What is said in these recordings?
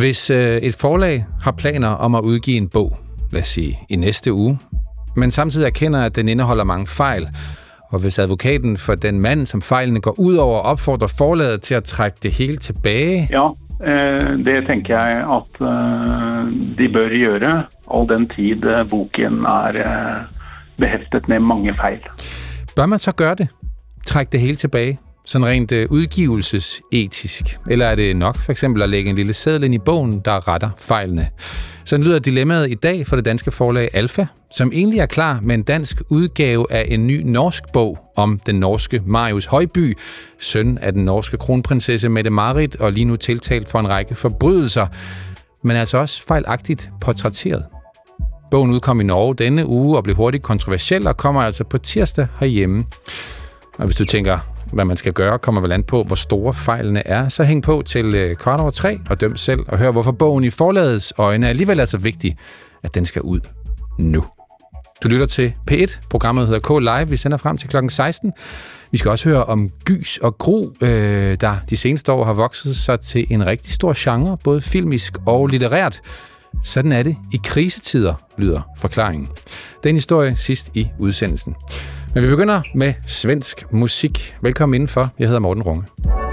Hvis et forlag har planer om at udgive en bog, lad os sige i næste uge, men samtidig erkender, at den indeholder mange fejl, og hvis advokaten for den mand, som fejlene går ud over, opfordrer forlaget til at trække det hele tilbage... Ja, det tænker jeg, at de bør gøre, all den tid boken er behæftet med mange fejl. Bør man så gøre det? Trække det hele tilbage? Sådan rent udgivelsesetisk? Eller er det nok for eksempel at lægge en lille seddel ind i bogen, der retter fejlene? Sådan lyder dilemmaet i dag for det danske forlag Alfa, som egentlig er klar med en dansk udgave af en ny norsk bog om den norske Marius Højby, søn af den norske kronprinsesse Mette-Marit og lige nu tiltalt for en række forbrydelser, men altså også fejlagtigt portrætteret. Bogen udkom i Norge denne uge og blev hurtigt kontroversiel og kommer altså på tirsdag herhjemme. Og hvis du tænker, hvad man skal gøre, kommer vel an på, hvor store fejlene er, så hæng på til 3:15 og døm selv og hør, hvorfor bogen i forlagets øjne alligevel er så vigtig, at den skal ud nu. Du lytter til P1. Programmet hedder K Live. Vi sender frem til klokken 16. Vi skal også høre om gys og gru, der de seneste år har vokset sig til en rigtig stor genre, både filmisk og litterært. Sådan er det i krisetider, lyder forklaringen. Den historie sidst i udsendelsen. Men vi begynder med svensk musik. Velkommen indenfor. Jeg hedder Morten Runge.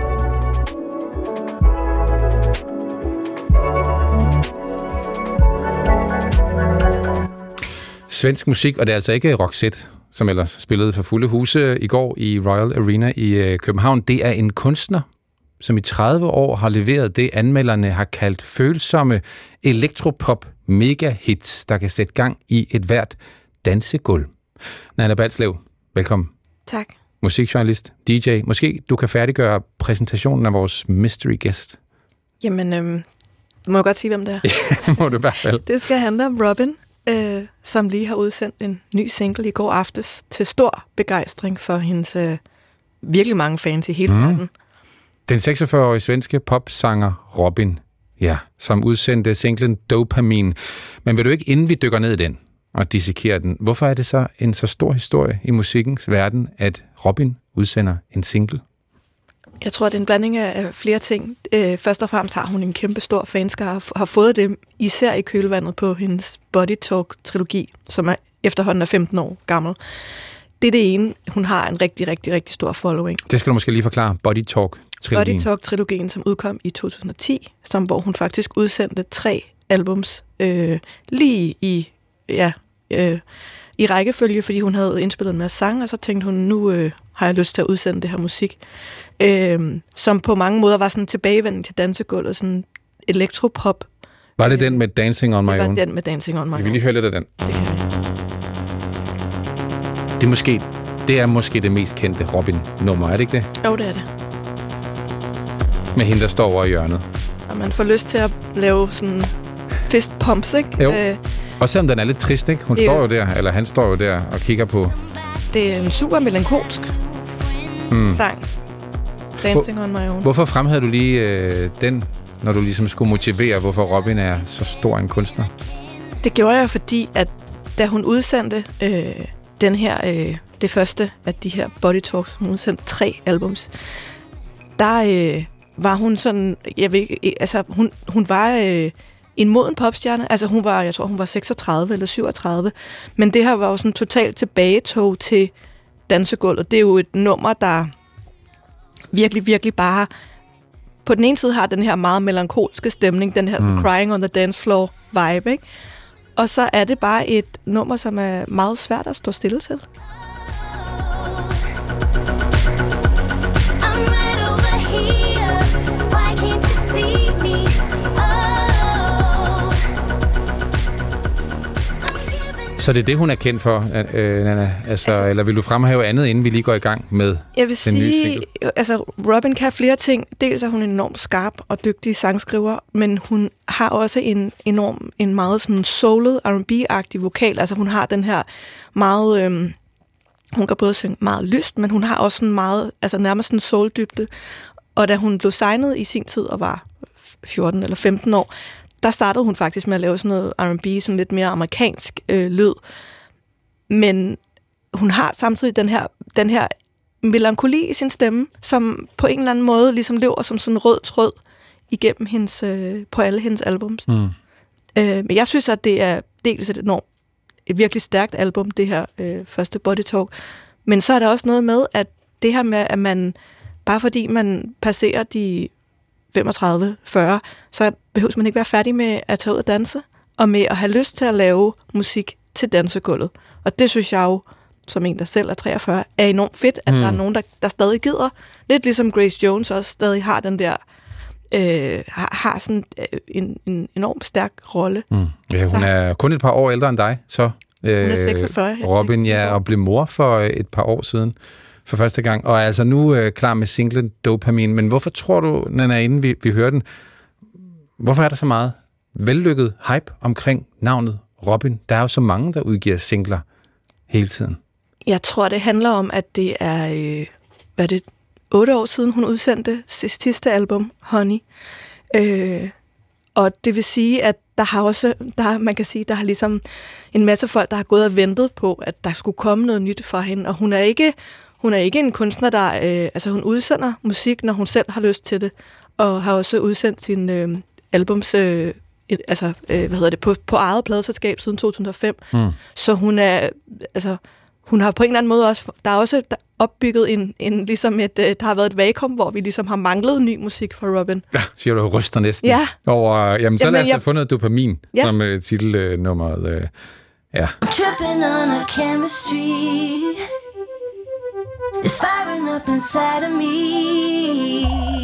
Svensk musik, og det er altså ikke Roxette, som ellers spillede for fulde huse i går i Royal Arena i København. Det er en kunstner, som i 30 år har leveret det, anmelderne har kaldt følsomme elektropop mega-hits, der kan sætte gang i et hvert dansegulv. Nanna Balslev, velkommen. Tak. Musikjournalist, DJ. Måske du kan færdiggøre præsentationen af vores mystery guest. Jamen, må jeg godt sige, hvem det er? Ja, må du i hvert fald. Det skal handle om Robyn, som lige har udsendt en ny single i går aftes, til stor begejstring for hendes virkelig mange fans i hele verden. Den 46-årige svenske popsanger Robyn, ja, som udsendte singlen Dopamin. Men vil du ikke, inden vi dykker ned i den og dissekerer den, hvorfor er det så en så stor historie i musikkens verden, at Robyn udsender en single? Jeg tror, det er en blanding af flere ting. Først og fremmest har hun en kæmpe stor fanskare, har fået det især i kølvandet på hendes Body Talk-trilogi, som er efterhånden er 15 år gammel. Det er det ene. Hun har en rigtig, rigtig, rigtig stor following. Det skal du måske lige forklare. Body Talk-trilogien. Body Talk-trilogien, som udkom i 2010, hvor hun faktisk udsendte 3 albums lige i rækkefølge, fordi hun havde indspillet en masse sange, og så tænkte hun, nu har jeg lyst til at udsende det her musik. Som på mange måder var sådan tilbagevending til dansegulvet, sådan elektropop. Var det den med Dancing on My Own? Det var den med Dancing on My Own. Vi vil lige høre lidt af den. Det kan vi. Det er måske det mest kendte Robyn-nummer, er det ikke det? Jo, det er det. Med hende, der står over i hjørnet. Og man får lyst til at lave sådan fist pumps, ikke? Jo. Og selvom den er lidt trist, ikke? Hun står jo der, eller han står jo der og kigger på... Det er en super melankolsk sang. Dancing on My Own. Hvorfor fremhævede du lige den, når du ligesom skulle motivere, hvorfor Robyn er så stor en kunstner? Det gjorde jeg, fordi at da hun udsendte den her, det første af de her Body Talks, hun udsendte 3 albums, der var hun sådan, jeg ved ikke, altså hun var en moden popstjerne, altså jeg tror hun var 36 eller 37, men det her var jo sådan totalt tilbagetog til dansegulvet. Det er jo et nummer, der virkelig, virkelig bare på den ene side har den her meget melankolske stemning, den her crying on the dance floor vibe, ikke? Og så er det bare et nummer, som er meget svært at stå stille til. Så det er det, hun er kendt for, Nanna? Altså, eller vil du fremhæve andet, inden vi lige går i gang med den nye single? Jeg vil sige, altså Robyn kan flere ting. Dels er hun enormt skarp og dygtig sangskriver, men hun har også en meget sådan soulet, R&B-agtig vokal. Altså hun har den her meget... hun kan både synge meget lyst, men hun har også en meget, altså nærmest en soul-dybde. Og da hun blev signet i sin tid og var 14 eller 15 år, der startede hun faktisk med at lave sådan noget R&B, sådan lidt mere amerikansk lyd. Men hun har samtidig den her melankoli i sin stemme, som på en eller anden måde ligesom løber som sådan en rød tråd igennem hendes, på alle hendes albums. Men jeg synes, at det er dels et virkelig stærkt album, det her første Body Talk. Men så er der også noget med, at det her med, at man, bare fordi man passerer de 35-40, så behøver man ikke være færdig med at tage ud og danse, og med at have lyst til at lave musik til dansegulvet. Og det synes jeg jo, som en, der selv er 43, er enormt fedt, at der er nogen, der stadig gider. Lidt ligesom Grace Jones også stadig har den der, har sådan en enormt stærk rolle. Ja, hun er kun et par år ældre end dig, så. Hun er 46. Robin, ja, og blev mor for et par år siden for første gang, og er altså nu klar med singlen Dopamin. Men hvorfor tror du, Nanna, inden vi hører den, hvorfor er der så meget vellykket hype omkring navnet Robin? Der er jo så mange, der udgiver singler hele tiden. Jeg tror, det handler om, at det er, 8 år siden, hun udsendte sidste album, Honey. Og det vil sige, at der har også, man kan sige, der har ligesom en masse folk, der har gået og ventet på, at der skulle komme noget nyt fra hende. Og hun er ikke en kunstner, der, altså hun udsender musik, når hun selv har lyst til det, og har også udsendt sin albums, på eget pladeselskab siden 2005. Så hun er, hun har på en eller anden måde også, der er også opbygget ligesom der har været et vakuum, hvor vi ligesom har manglet ny musik fra Robin. Ja, siger du, ryster næsten. Ja. Jamen, så lad os da få noget Dopamin, som titelnummeret. Ja. Tripping on a chemistry. It's firing up inside of me.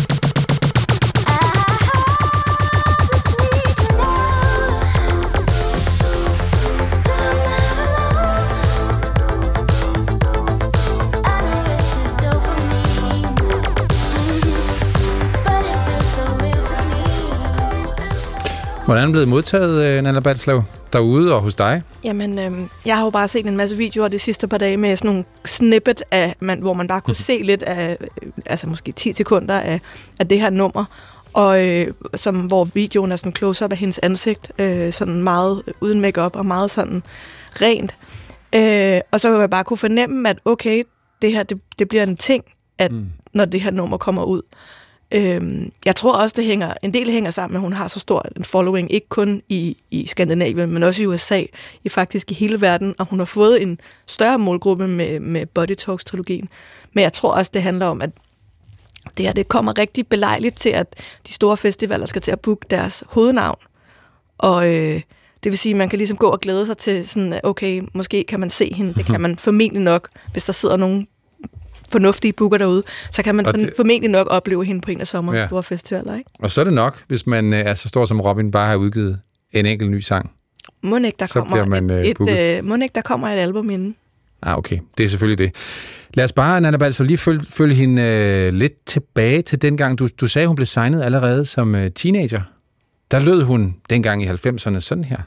Hvordan er det blevet modtaget, Nanna Balslev, derude og hos dig? Jamen, jeg har jo bare set en masse videoer de sidste par dage med sådan nogle snippet af, hvor man bare kunne se lidt af, altså måske 10 sekunder af det her nummer, og hvor videoen er sådan close-up af hendes ansigt, sådan meget uden make-up og meget sådan rent. Og så jeg bare kunne fornemme, at okay, det her, det bliver en ting, at når det her nummer kommer ud. Jeg tror også, en del hænger sammen med, at hun har så stor en following, ikke kun i Skandinavien, men også i USA, faktisk i hele verden, og hun har fået en større målgruppe med Body Talks-trilogien. Men jeg tror også, det handler om, at det kommer rigtig belejligt til, at de store festivaler skal til at booke deres hovednavn. Og det vil sige, at man kan ligesom gå og glæde sig til sådan, okay, måske kan man se hende, det kan man formentlig nok, hvis der sidder nogen fornuftige booker derude, så kan man formentlig nok opleve hende på en af sommerens store festivaler, ikke? Og så er det nok, hvis man er så stor som Robin, bare har udgivet en enkelt ny sang. Må ikke, der kommer et album inden. Okay. Det er selvfølgelig det. Lad os bare, Nanna Balslev, lige følge hende lidt tilbage til dengang. Du sagde, hun blev signet allerede som teenager. Der lød hun dengang i 90'erne sådan her.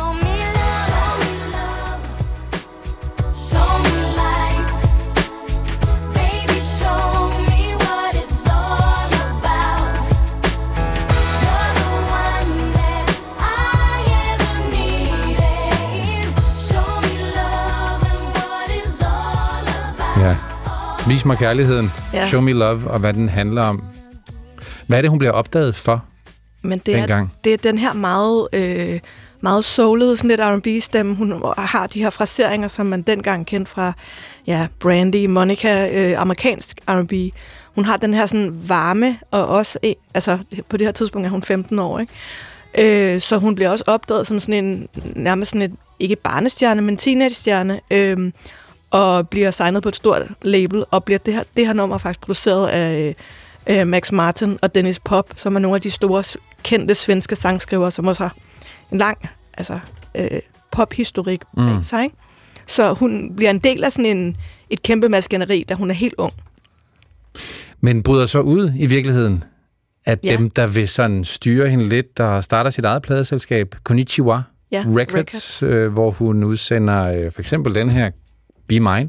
Ja. Vis mig kærligheden. Ja. Show me love, og hvad den handler om. Hvad er det, hun bliver opdaget for? Men det er den her meget soulede, sådan lidt R&B-stemme. Hun har de her fraseringer, som man dengang kendte fra Brandy, Monica, amerikansk R&B. Hun har den her sådan varme, og også, på det her tidspunkt er hun 15 år, ikke? Så hun bliver også opdaget som sådan nærmest sådan ikke barnestjerne, men teenage-stjerne, og bliver signet på et stort label, og bliver det her nummer faktisk produceret af Max Martin og Dennis Pop, som er nogle af de store, kendte svenske sangskrivere, som også har en lang pophistorik bag sig, ikke? Så hun bliver en del af sådan et kæmpe maskineri, da hun er helt ung. Men bryder så ud i virkeligheden, at dem, der vil sådan styre hende lidt, der starter sit eget pladeselskab, Konnichiwa Records, hvor hun udsender for eksempel den her Be Mine.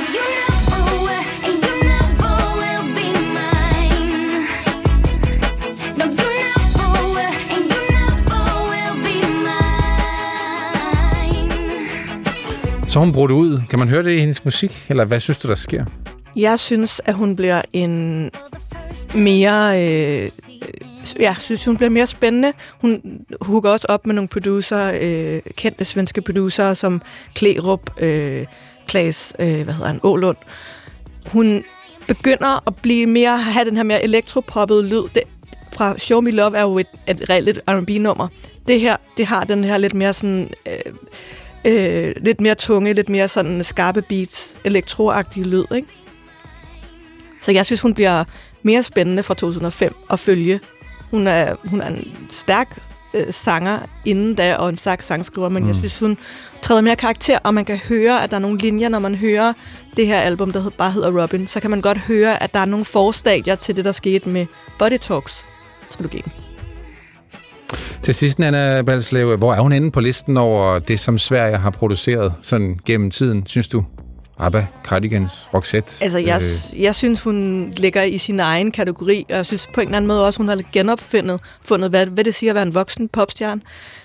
Så hun brudt ud. Kan man høre det i hendes musik? Eller hvad synes du, der sker? Jeg synes, at hun bliver en mere jeg synes, hun bliver mere spændende. Hun hooker også op med nogle producer, kendte svenske producer, som Klerup, Klaas, Ålund. Hun begynder at blive mere, have den her mere elektropoppede lyd. Det, fra Show Me Love er jo et reelt R&B-nummer. Det her, det har den her lidt mere sådan... lidt mere tunge, lidt mere sådan skarpe beats, elektroagtige lyd, ikke? Så jeg synes, hun bliver mere spændende fra 2005 at følge. Hun er en stærk sanger inden da, og en stærk sangskriver, men jeg synes, hun træder mere karakter, og man kan høre, at der er nogle linjer, når man hører det her album, der bare hedder Robin, så kan man godt høre, at der er nogle forstadier til det, der skete med Body Talks-trilogien. Til sidst, Nanna Balslev, hvor er hun inde på listen over det, som Sverige har produceret sådan gennem tiden, synes du? ABBA, Cardigans, Roxette? Altså, jeg synes, hun ligger i sin egen kategori, og jeg synes på en eller anden måde også, hun har genopfundet, hvad det siger at være en voksen popstjerne.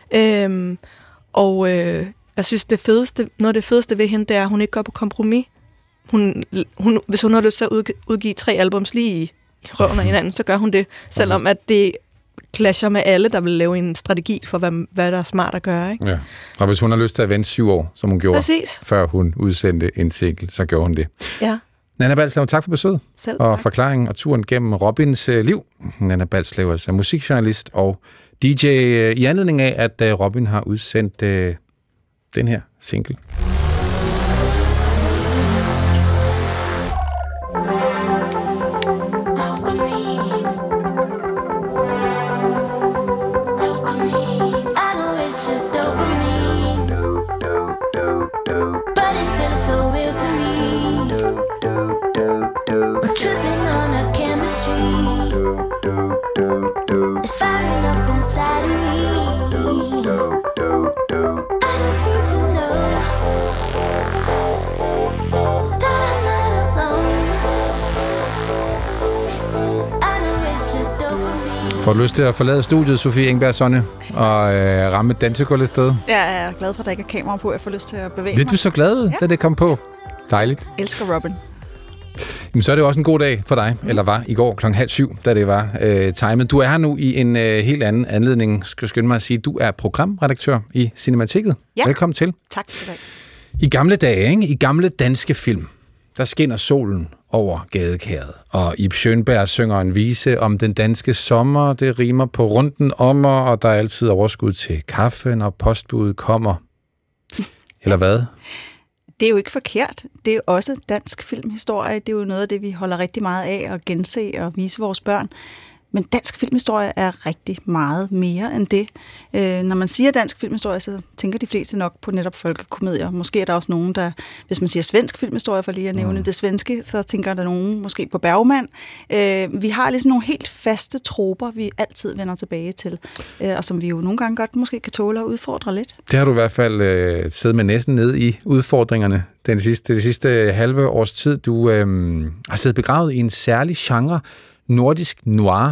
Jeg synes, noget af det fedeste ved hende, det er, at hun ikke går på kompromis. Hvis hun har lyst til at udgive 3 albums lige i røven af hinanden, så gør hun det, selvom at det clasher med alle, der vil lave en strategi for, hvad der er smart at gøre. Ikke? Ja. Og hvis hun har lyst til at vente 7 år, som hun gjorde, præcis, før hun udsendte en single, så gjorde hun det. Ja. Nanna Balslev, tak for besøget og forklaringen og turen gennem Robins liv. Nanna Balslev er musikjournalist og DJ i anledning af, at Robin har udsendt den her single. Får du lyst til at forlade studiet, Sofie Engberg Sonne, og ramme et dansegulv et sted? Jeg er glad for, at der ikke er kamera på. Jeg får lyst til at bevæge mig. Lidt du så glad, da det kom på? Dejligt. Jeg elsker Robin. Jamen, så er det også en god dag for dig, eller var i går 6:30, da det var timet. Du er her nu i en helt anden anledning, skal jeg skynde mig at sige. Du er programredaktør i Cinematikket. Ja. Velkommen til. Tak skal du have. I gamle dage, ikke? I gamle danske film, der skinner solen over gadekæret, og Ib Schønberg synger en vise om den danske sommer. Det rimer på runden ommer, og der er altid overskud til kaffe, når postbuddet kommer. Eller hvad? Det er jo ikke forkert. Det er jo også dansk filmhistorie. Det er jo noget af det, vi holder rigtig meget af at gense og vise vores børn. Men dansk filmhistorie er rigtig meget mere end det. Når man siger dansk filmhistorie, så tænker de fleste nok på netop folkekomedier. Måske er der også nogen, der, hvis man siger svensk filmhistorie, for lige at nævne det svenske, så tænker der nogen måske på Bergman. Vi har ligesom nogle helt faste troper, vi altid vender tilbage til, og som vi jo nogle gange godt måske kan tåle at udfordre lidt. Det har du i hvert fald siddet med næsten ned i udfordringerne det sidste halve års tid. Du har siddet begravet i en særlig genre, nordisk noir,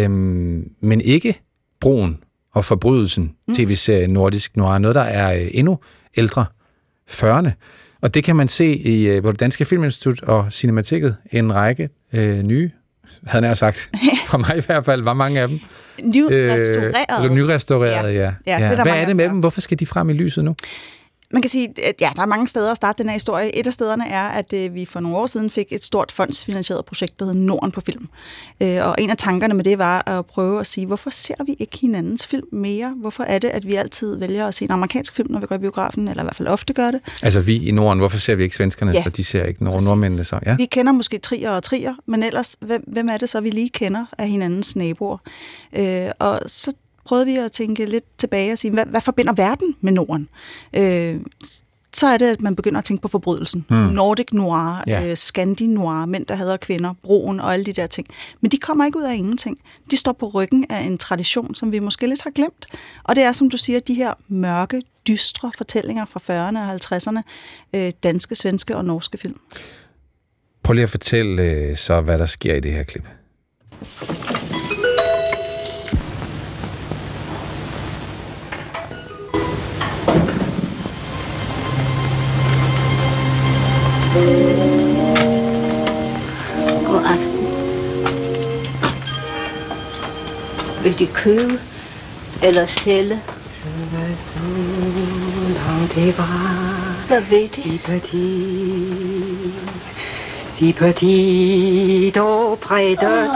men ikke Broen og Forbrydelsen, tv-serie Nordisk Noir, noget der er endnu ældre, 40'erne. Og det kan man se på det Danske Filminstitut og Cinematikket, en række nye, havde jeg sagt, fra mig i hvert fald, var mange af dem. Nyrestaureret, ja. Hvad er det med dem? Hvorfor skal de frem i lyset nu? Man kan sige, at der er mange steder at starte den her historie. Et af stederne er, at vi for nogle år siden fik et stort fondsfinansieret projekt, der hedder Norden på film. Og en af tankerne med det var at prøve at sige, hvorfor ser vi ikke hinandens film mere? Hvorfor er det, at vi altid vælger at se en amerikansk film, når vi går i biografen, eller i hvert fald ofte gør det? Altså vi i Norden, hvorfor ser vi ikke svenskerne, så de ser ikke nordmændene så? Ja. Vi kender måske trier, men ellers, hvem er det så, vi lige kender af hinandens naboer? Og så prøvede vi at tænke lidt tilbage og sige, hvad forbinder verden med Norden? Så er det, at man begynder at tænke på forbrydelsen. Nordic noir, Scandi noir, mænd, der hader kvinder, Broen og alle de der ting. Men de kommer ikke ud af ingenting. De står på ryggen af en tradition, som vi måske lidt har glemt. Og det er, som du siger, de her mørke, dystre fortællinger fra 40'erne og 50'erne, danske, svenske og norske film. Prøv lige at fortælle så, hvad der sker i det her klip. God aften. Vil de købe eller sælge? Hvad ved de? Si petit auprès de...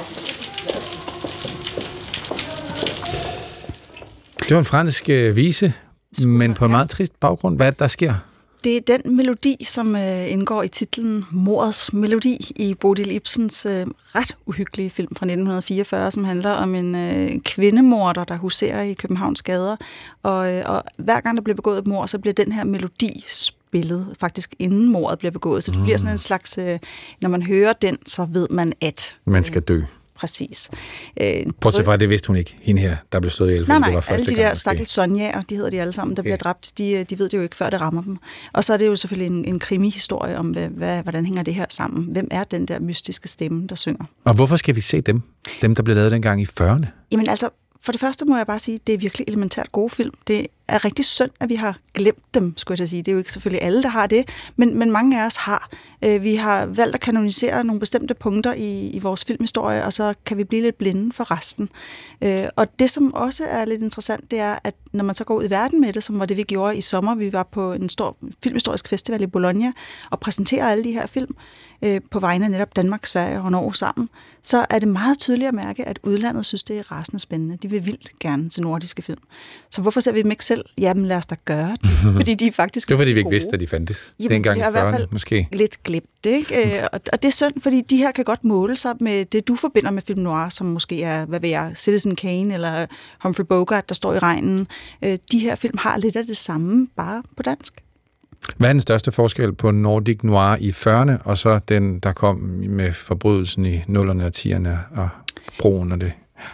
Det var en fransk vise, men på en meget trist baggrund. Hvad er det, der sker? Det er den melodi, som indgår i titlen Mordets melodi i Bodil Ibsens ret uhyggelige film fra 1944, som handler om en kvindemorder, der huserer i Københavns gader. Og hver gang der bliver begået et mord, så bliver den her melodi spillet, faktisk inden mordet bliver begået. Så det bliver sådan en slags, når man hører den, så ved man, at... Man skal dø. Præcis. Bortset fra, det vidste hun ikke, hende her, der blev slået ihjel. Nej, det var første alle de gang, der stakkels Sonja, og de hedder de alle sammen, der bliver dræbt, de ved det jo ikke, før det rammer dem. Og så er det jo selvfølgelig en krimi-historie om, hvordan hænger det her sammen. Hvem er den der mystiske stemme, der synger? Og hvorfor skal vi se dem? Dem, der blev lavet dengang i 40'erne? Jamen altså, for det første må jeg bare sige, at det er virkelig elementært gode film. Det er rigtig synd, at vi har glemt dem, skulle jeg sige. Det er jo ikke selvfølgelig alle, der har det, men mange af os har. Vi har valgt at kanonisere nogle bestemte punkter i vores filmhistorie, og så kan vi blive lidt blinde for resten. Og det, som også er lidt interessant, det er, at når man så går ud i verden med det, som var det, vi gjorde i sommer, vi var på en stor filmhistorisk festival i Bologna, og præsenterer alle de her film på vegne af netop Danmark, Sverige og Norge sammen, så er det meget tydeligt at mærke, at udlandet synes, det er rasende spændende. De vil vildt gerne til nordiske film. Så hvorfor ser vi dem ikke selv? Jamen lad os da gøre det, fordi de er faktisk det var fordi vi ikke vidste, at de fandtes. Jamen, dengang i 40'erne, i hvert fald måske. Lidt glemt, ikke? Og det er synd, fordi de her kan godt måle sig med det, du forbinder med film noir, som måske er, hvad ved jeg, Citizen Kane eller Humphrey Bogart, der står i regnen. De her film har lidt af det samme, bare på dansk. Hvad er den største forskel på Nordic Noir i 40'erne, og så den, der kom med forbrydelsen i 0'erne og 10'erne og broen og det?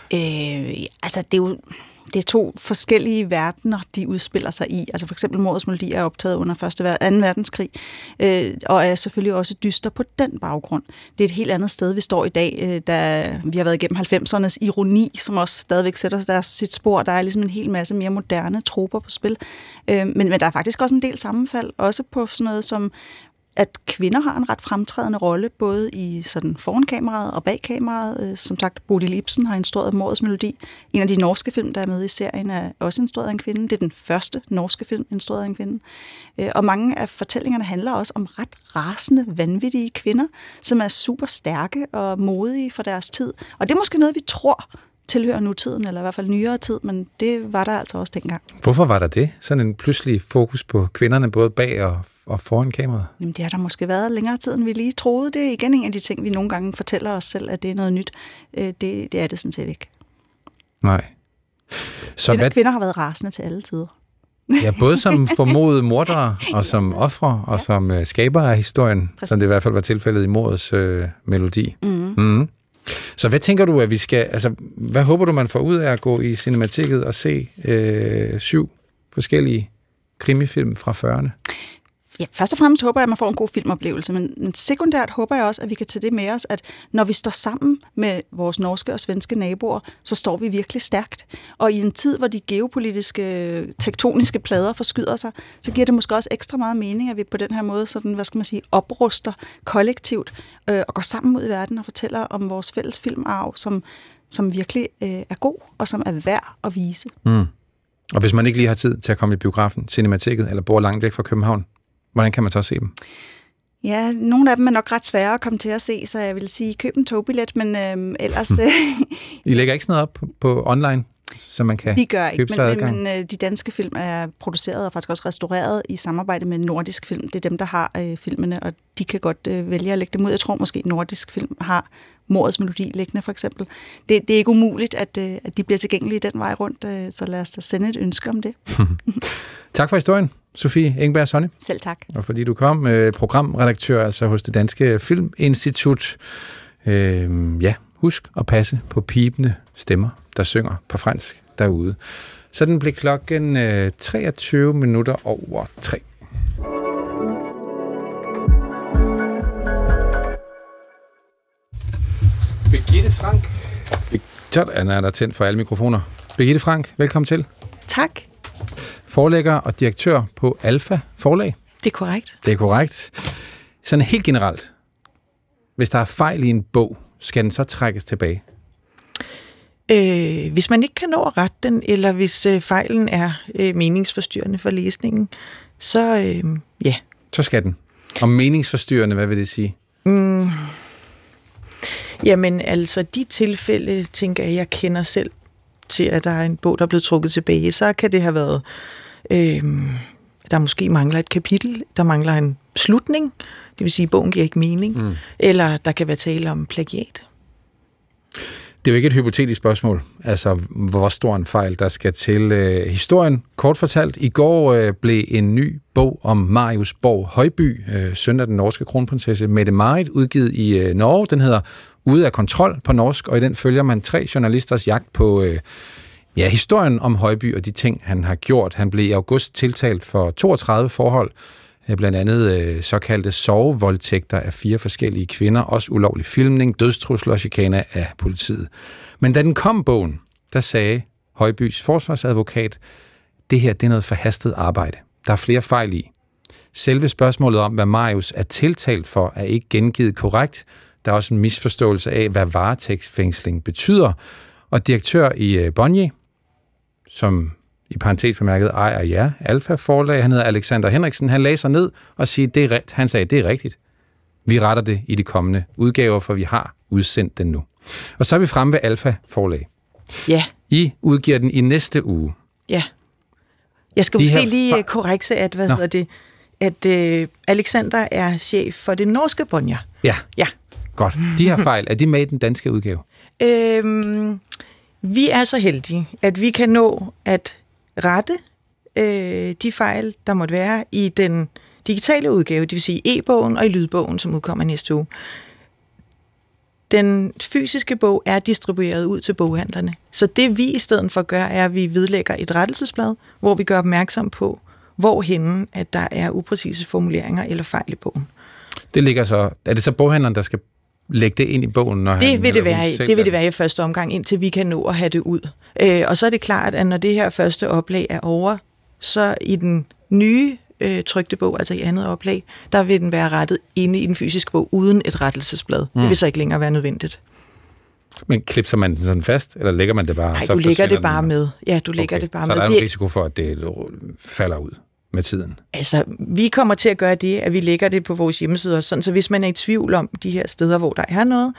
Altså, det er to forskellige verdener, de udspiller sig i. Altså for eksempel Mordets melodi er optaget under 2. verdenskrig, og er selvfølgelig også dyster på den baggrund. Det er et helt andet sted, vi står i dag, da vi har været igennem 90'ernes ironi, som også stadigvæk sætter sit spor. Der er ligesom en hel masse mere moderne troper på spil. Men der er faktisk også en del sammenfald, også på sådan noget som at kvinder har en ret fremtrædende rolle, både i sådan foran kameraet og bag kameraet. Som sagt, Bodil Ibsen har instrueret Mordets melodi. En af de norske film, der er med i serien, er også instrueret af en kvinde. Det er den første norske film, instrueret af en kvinde. Og mange af fortællingerne handler også om ret rasende, vanvittige kvinder, som er super stærke og modige for deres tid. Og det er måske noget, vi tror tilhører nutiden, eller i hvert fald nyere tid, men det var der altså også dengang. Hvorfor var der det? Sådan en pludselig fokus på kvinderne, både bag og foran kameraet? Jamen, det har der måske været længere tid, end vi lige troede. Det er igen en af de ting, vi nogle gange fortæller os selv, at det er noget nyt. Det er det sådan set ikke. Nej. Så kvinder har været rasende til alle tider. Ja, både som formodede mordere, og som ofre, og som skabere af historien, præcis. Som det i hvert fald var tilfældet i Mordets melodi. Mm. Så hvad tænker du, at vi skal... Altså, hvad håber du, man får ud af at gå i Cinemateket og se 7 forskellige krimifilm fra 40'erne? Ja, først og fremmest håber jeg, at man får en god filmoplevelse, men sekundært håber jeg også, at vi kan tage det med os, at når vi står sammen med vores norske og svenske naboer, så står vi virkelig stærkt. Og i en tid, hvor de geopolitiske, tektoniske plader forskyder sig, så giver det måske også ekstra meget mening, at vi på den her måde sådan, hvad skal man sige, opruster kollektivt og går sammen ud i verden og fortæller om vores fælles filmarv, som virkelig er god og som er værd at vise. Mm. Og hvis man ikke lige har tid til at komme i biografen, Cinemateket, eller bor langt væk fra København, hvordan kan man så se dem? Ja, nogle af dem er nok ret svære at komme til at se, så jeg vil sige, køb en togbillet, men ellers... I lægger ikke sådan noget op på online, så man kan købe sig adgang? Men de danske film er produceret og faktisk også restaureret i samarbejde med Nordisk Film. Det er dem, der har filmene, og de kan godt vælge at lægge dem ud. Jeg tror måske, Nordisk Film har Mordets melodi liggende, for eksempel. Det er ikke umuligt, at de bliver tilgængelige den vej rundt, så lad os da sende et ønske om det. Tak for historien, Sofie Engberg Sonne. Selv tak. Og fordi du kom, programredaktør altså hos det Danske Filminstitut. Husk at passe på pibende stemmer, der synger på fransk derude. Så den blev klokken 23 minutter over 3. Birgitte Frank. Sådan er der tændt for alle mikrofoner. Birgitte Frank, velkommen til. Tak. Forlægger og direktør på Alfa Forlag. Det er korrekt. Det er korrekt. Sådan helt generelt. Hvis der er fejl i en bog, skal den så trækkes tilbage? Hvis man ikke kan nå at rette den, eller hvis fejlen er meningsforstyrrende for læsningen, så ja. Så skal den. Og meningsforstyrrende, hvad vil det sige? Jamen altså, de tilfælde, tænker jeg kender selv til, at der er en bog, der er blevet trukket tilbage, så kan det have været, der måske mangler et kapitel, der mangler en slutning, det vil sige, at bogen giver ikke mening, eller der kan være tale om plagiat. Det er jo ikke et hypotetisk spørgsmål, altså hvor stor en fejl der skal til. Historien, kort fortalt, i går blev en ny bog om Marius Borg Højby, søn af den norske kronprinsesse Mette-Marit, udgivet i Norge. Den hedder Ude af kontrol på norsk, og i den følger man 3 journalisters jagt på historien om Højby og de ting, han har gjort. Han blev i august tiltalt for 32 forhold, blandt andet såkaldte sovevoldtægter af 4 forskellige kvinder, også ulovlig filmning, dødstrusler og chikane af politiet. Men da den kom, bogen, der sagde Højbys forsvarsadvokat, det her det er noget forhastet arbejde. Der er flere fejl i. Selve spørgsmålet om, hvad Marius er tiltalt for, er ikke gengivet korrekt. Der er også en misforståelse af, hvad varetægtsfængsling betyder. Og direktør i Bonnier, som i parentes bemærket ejer Alfa forlag, han hedder Alexander Henriksen, han lagde sig ned og han sagde, det er rigtigt. Vi retter det i de kommende udgaver, for vi har udsendt den nu. Og så er vi fremme ved Alfa forlag. Ja. I udgiver den i næste uge. Ja. Jeg skal måske lige korrekse, at Alexander er chef for det norske Bonnier. Ja. Godt. De her fejl, er de med i den danske udgave? Vi er så heldige, at vi kan nå at rette de fejl, der måtte være i den digitale udgave, det vil sige e-bogen og i lydbogen, som udkommer næste uge. Den fysiske bog er distribueret ud til boghandlerne. Så det vi i stedet for gør, er, at vi vedlægger et rettelsesblad, hvor vi gør opmærksom på, hvorhenne at der er upræcise formuleringer eller fejl i bogen. Det ligger så. Er det så boghandleren, der skal lægge det ind i bogen, når det vil det være i første omgang, indtil vi kan nå at have det ud. Og så er det klart, at når det her første oplag er over, så i den nye trykte bog, altså i andet oplag, der vil den være rettet inde i den fysiske bog, uden et rettelsesblad. Det vil så ikke længere være nødvendigt. Men klipser man den sådan fast, eller lægger man det bare? Nej, du lægger det bare med. Ja, du lægger det bare med. Så der er en risiko for, at det falder ud med tiden? Altså, vi kommer til at gøre det, at vi lægger det på vores hjemmeside, sådan, så hvis man er i tvivl om de her steder, hvor der er noget,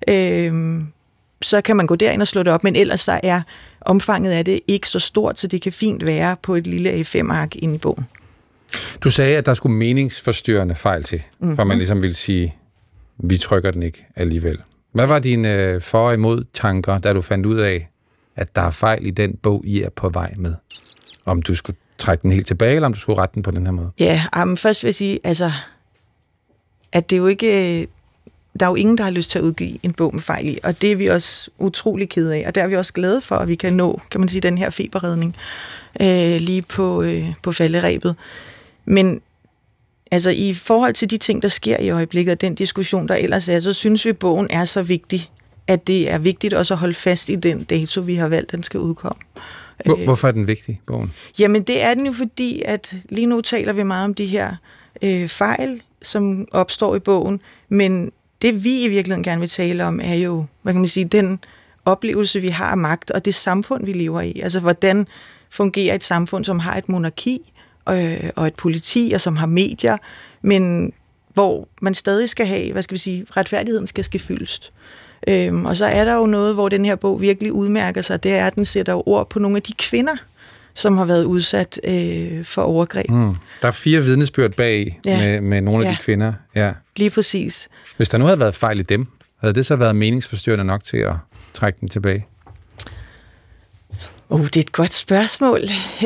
så kan man gå derind og slå det op, men ellers så er omfanget af det ikke så stort, så det kan fint være på et lille A5-ark inde i bogen. Du sagde, at der skulle meningsforstyrrende fejl til, for man ligesom ville sige, vi trykker den ikke alligevel. Hvad var dine for- og imod tanker, da du fandt ud af, at der er fejl i den bog, I er på vej med? Om du skulle trække den helt tilbage, eller om du skulle rette den på den her måde? Ja, men først vil jeg sige, altså, at det er jo ikke... Der er jo ingen, der har lyst til at udgive en bog med fejl i, og det er vi også utrolig kede af, og der er vi også glade for, at vi kan nå, kan man sige, den her feberredning lige på falderebet. Men altså i forhold til de ting, der sker i øjeblikket, og den diskussion, der ellers er, så synes vi, at bogen er så vigtig, at det er vigtigt også at holde fast i den dato, vi har valgt, den skal udkomme. Hvorfor er den vigtig, bogen? Jamen det er den jo, fordi at lige nu taler vi meget om de her fejl, som opstår i bogen, men det vi i virkeligheden gerne vil tale om, er jo, hvad kan man sige, den oplevelse, vi har af magt, og det samfund, vi lever i. Altså hvordan fungerer et samfund, som har et monarki, og et politi, og som har medier, men hvor man stadig skal have, hvad skal vi sige, retfærdigheden skal ske fyldest. Og så er der jo noget, hvor den her bog virkelig udmærker sig, det er, at den sætter ord på nogle af de kvinder, som har været udsat for overgreb. Der er 4 vidnesbyrd bag med nogle af de kvinder. Ja. Lige præcis. Hvis der nu havde været fejl i dem, havde det så været meningsforstyrrende nok til at trække den tilbage? Det er et godt spørgsmål.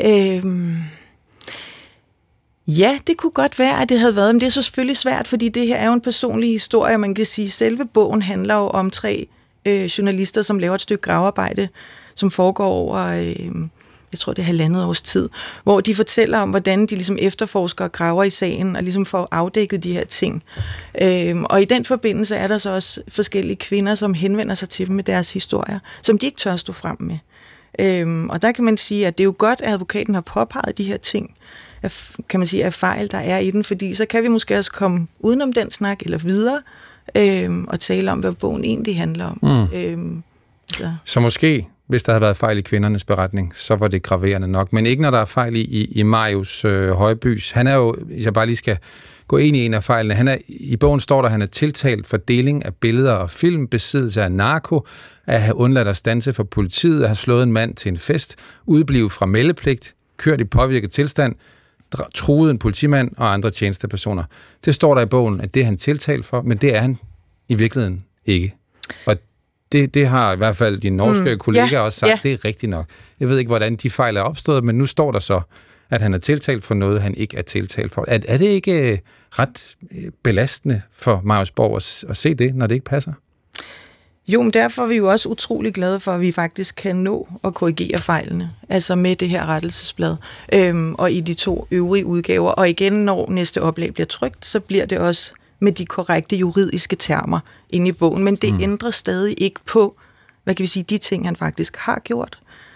Ja, det kunne godt være, at det havde været, men det er så selvfølgelig svært, fordi det her er jo en personlig historie, man kan sige, selve bogen handler jo om 3 journalister, som laver et stykke gravearbejde, som foregår over, jeg tror det er 1,5 års tid, hvor de fortæller om, hvordan de ligesom efterforsker og graver i sagen, og ligesom får afdækket de her ting. Og i den forbindelse er der så også forskellige kvinder, som henvender sig til dem med deres historier, som de ikke tør stå frem med. Og der kan man sige, at det er jo godt, at advokaten har påpeget de her ting, kan man sige, af fejl, der er i den, fordi så kan vi måske også komme udenom den snak, eller videre, og tale om, hvad bogen egentlig handler om. Så måske, hvis der havde været fejl i kvindernes beretning, så var det graverende nok. Men ikke når der er fejl i Marius Højbys. Han er jo, hvis jeg bare lige skal gå ind i en af fejlene, i bogen står der, at han er tiltalt for deling af billeder og film, besiddelse af narko, at have undladt at standse for politiet, at have slået en mand til en fest, udeblive fra meldepligt, kørt i påvirket tilstand, truet en politimand og andre tjenestepersoner. Det står der i bogen, at det er han tiltalt for, men det er han i virkeligheden ikke. Og det har i hvert fald de norske kollegaer også sagt, det er rigtigt nok. Jeg ved ikke, hvordan de fejl er opstået, men nu står der så, at han er tiltalt for noget, han ikke er tiltalt for. Er det ikke ret belastende for Marius Borg at se det, når det ikke passer? Jo, men derfor er vi jo også utrolig glade for, at vi faktisk kan nå at korrigere fejlene, altså med det her rettelsesblad, og i de 2 øvrige udgaver. Og igen, når næste oplag bliver trykt, så bliver det også med de korrekte juridiske termer inde i bogen. Men det ændrer stadig ikke på, hvad kan vi sige, de ting, han faktisk har gjort,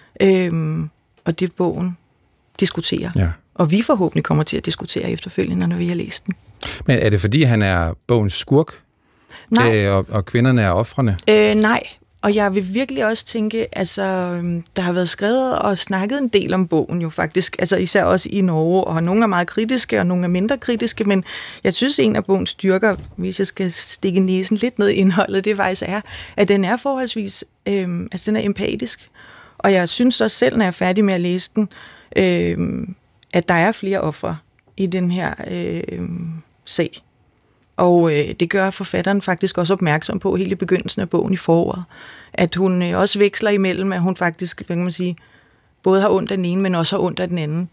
og det bogen diskuterer. Ja. Og vi forhåbentlig kommer til at diskutere efterfølgende, når vi har læst den. Men er det fordi, han er bogens skurk? Nej. Og kvinderne er ofrene? Nej, og jeg vil virkelig også tænke, altså, der har været skrevet og snakket en del om bogen jo faktisk, altså især også i Norge, og nogle er meget kritiske, og nogle er mindre kritiske, men jeg synes, en af bogens styrker, hvis jeg skal stikke næsen lidt ned i indholdet, det faktisk er, at den er forholdsvis, altså den er empatisk, og jeg synes også selv, når jeg er færdig med at læse den, at der er flere ofre i den her sag. Og det gør forfatteren faktisk også opmærksom på helt i begyndelsen af bogen i foråret. At hun også veksler imellem, at hun faktisk, hvad kan man sige, både har ondt af den ene, men også har ondt af den anden.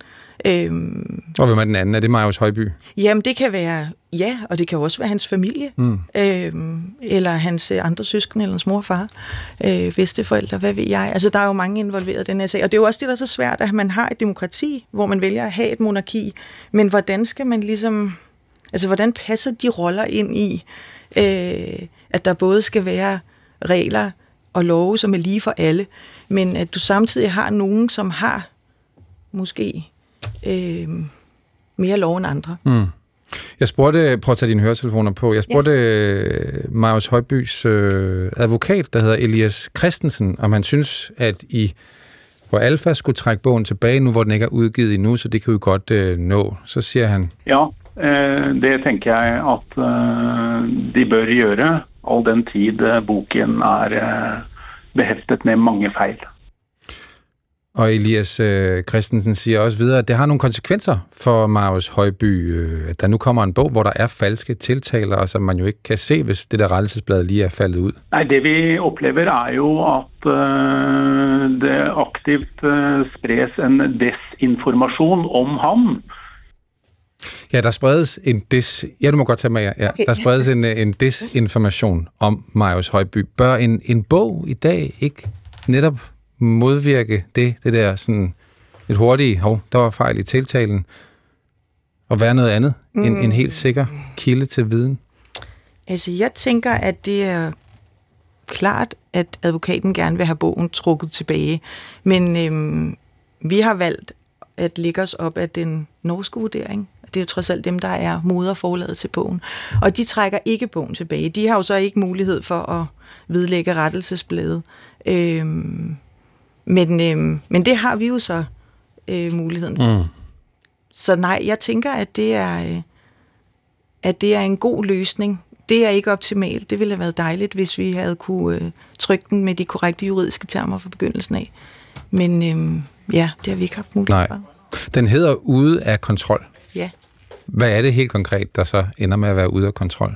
Og hvem er den anden? Er det Marius Højby? Jamen, det kan være, ja, og det kan også være hans familie. Eller hans andre søskende, eller hans mor og far, bedsteforældre, hvad ved jeg. Altså, der er jo mange involveret i den her sag. Og det er jo også det, der er så svært, at man har et demokrati, hvor man vælger at have et monarki. Men hvordan skal man ligesom... Altså, hvordan passer de roller ind i, at der både skal være regler og love, som er lige for alle, men at du samtidig har nogen, som har måske mere lov end andre. Jeg spurgte, prøv at tage dine høretelefoner på, jeg spurgte Marius Højbys advokat, der hedder Elias Christensen, om han synes, at hvor Alfa skulle trække bogen tilbage, nu hvor den ikke er udgivet endnu, så det kan vi godt nå. Så siger han... Ja. Det tænker jeg, at de bør gøre, all den tid boken er behæftet med mange fejl. Og Elias Christensen siger også videre, at det har nogle konsekvenser for Marius Højby, at der nu kommer en bog, hvor der er falske tiltaler, og som man jo ikke kan se, hvis det der rettelsesblad lige er faldet ud. Nej, det vi oplever er jo, at det aktivt spredes en desinformation om ham. Ja, der spredes du må godt tage med jer. Ja. Okay. Der spredes en desinformation om Marius Højby. Bør en bog i dag ikke netop modvirke det der sådan et hurtigt, der var fejl i tiltalen, og være noget andet, en helt sikker kilde til viden? Altså, jeg tænker, at det er klart, at advokaten gerne vil have bogen trukket tilbage, men vi har valgt at lægge os op af den norske vurdering. Det er jo trods alt dem, der er moderforlaget til bogen. Og de trækker ikke bogen tilbage. De har jo så ikke mulighed for at vedlægge rettelsesbladet. Men det har vi jo så muligheden for. Så nej, jeg tænker, at det er en god løsning. Det er ikke optimalt. Det ville have været dejligt, hvis vi havde kunne trykke den med de korrekte juridiske termer fra begyndelsen af. Men det har vi ikke haft mulighed for. Den hedder Ude af kontrol. Ja. Hvad er det helt konkret, der så ender med at være ude af kontrol?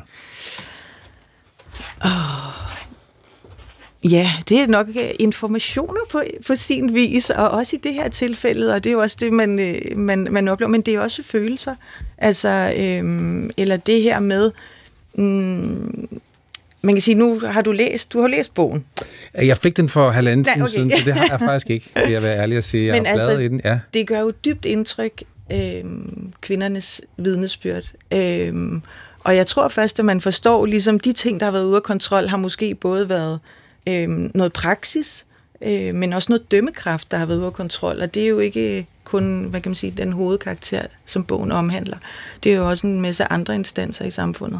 Ja, det er nok informationer på sin vis, og også i det her tilfælde, og det er jo også det, man oplever, men det er også følelser. Altså, eller det her med... man kan sige, nu har du har læst bogen. Jeg fik den for 1,5 time siden, så det har jeg faktisk ikke, vil jeg være ærlig at sige. Jeg har bladet i den. Ja. Det gør jo dybt indtryk, kvindernes vidnesbyrd. Og jeg tror først, at man forstår, ligesom de ting, der har været ude af kontrol, har måske både været noget praksis, men også noget dømmekraft, der har været ude af kontrol. Og det er jo ikke kun, hvad kan man sige, den hovedkarakter, som bogen omhandler. Det er jo også en masse andre instanser i samfundet.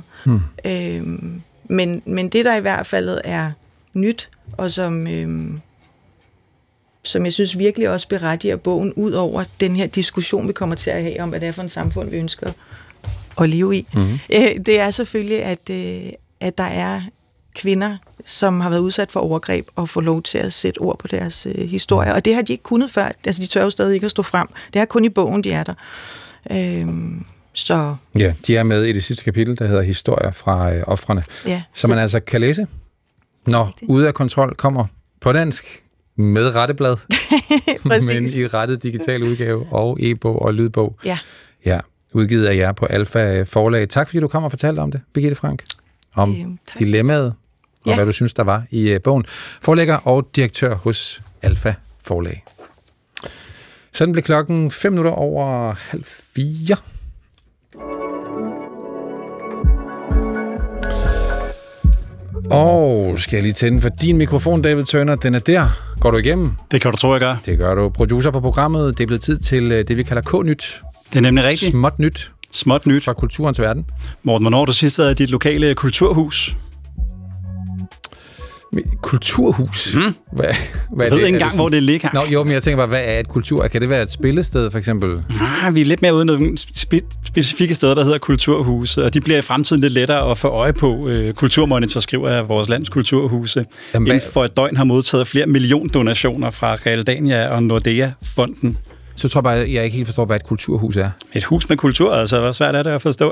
Men det, der i hvert fald er nyt, og som som jeg synes virkelig også berettiger bogen, ud over den her diskussion, vi kommer til at have om, hvad det er for en samfund, vi ønsker at leve i. Mm-hmm. Det er selvfølgelig, at der er kvinder, som har været udsat for overgreb og får lov til at sætte ord på deres historie. Og det har de ikke kunnet før. Altså, de tør jo stadig ikke at stå frem. Det er kun i bogen, de er der. Så. Ja, de er med i det sidste kapitel, der hedder Historier fra ofrene. Ja. Som man altså kan læse, når Ude af kontrol kommer på dansk med retteblad, men i rettet digital udgave og e-bog og lydbog. Ja. Ja, udgivet af jer på Alfa Forlag. Tak fordi du kom og fortalte om det, Birgitte Frank. Om dilemmaet, og hvad du synes, der var i bogen. Forlægger og direktør hos Alfa Forlag. Sådan blev klokken 3:05. Og skal jeg lige tænde for din mikrofon, David Turner. Den er der. Går du igennem? Det kan du tro, jeg gør. Det gør du. Producer på programmet. Det er blevet tid til det, vi kalder K-nyt. Det er nemlig rigtigt. Småt nyt. Småt nyt. Fra kulturens verden. Morten, hvornår har du sidst været i dit lokale kulturhus? Kulturhus? Hvad er jeg ved ikke engang, hvor det ligger. Nå, jo, men jeg tænker bare, hvad er et kultur? Kan det være et spillested, for eksempel? Vi er lidt mere ude i nogle specifikke steder, der hedder kulturhuse, og de bliver i fremtiden lidt lettere at få øje på. Kulturmonitor skriver af vores lands kulturhuse. Inden for et døgn har modtaget flere milliondonationer fra Realdania og Nordea-fonden. Så tror jeg bare, jeg ikke helt forstår, hvad et kulturhus er. Et hus med kultur, altså hvor svært er det at forstå?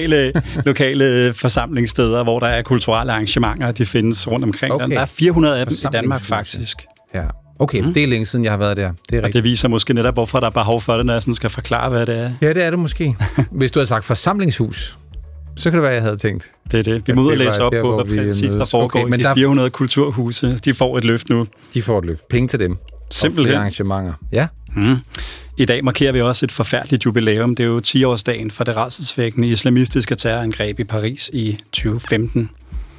Lokale forsamlingssteder, hvor der er kulturelle arrangementer, de findes rundt omkring. Okay. Der er 400 af dem i Danmark, faktisk. Ja. Okay, det er længe siden, jeg har været der. Det er rigtigt. Og det viser måske netop, hvorfor der er behov for det, når jeg sådan skal forklare, hvad det er. Ja, det er det måske. Hvis du havde sagt forsamlingshus, så kan det være, jeg havde tænkt. Det er det. Vi må ud og læse op på, hvad præcis der foregår i de 400 kulturhuse. De får et løft nu. De får et løft. Penge til dem. Simpelthen. Og arrangementer. Ja. I dag markerer vi også et forfærdeligt jubilæum. Det er jo 10-årsdagen for det rædselsvækkende islamistiske terrorangreb i Paris i 2015.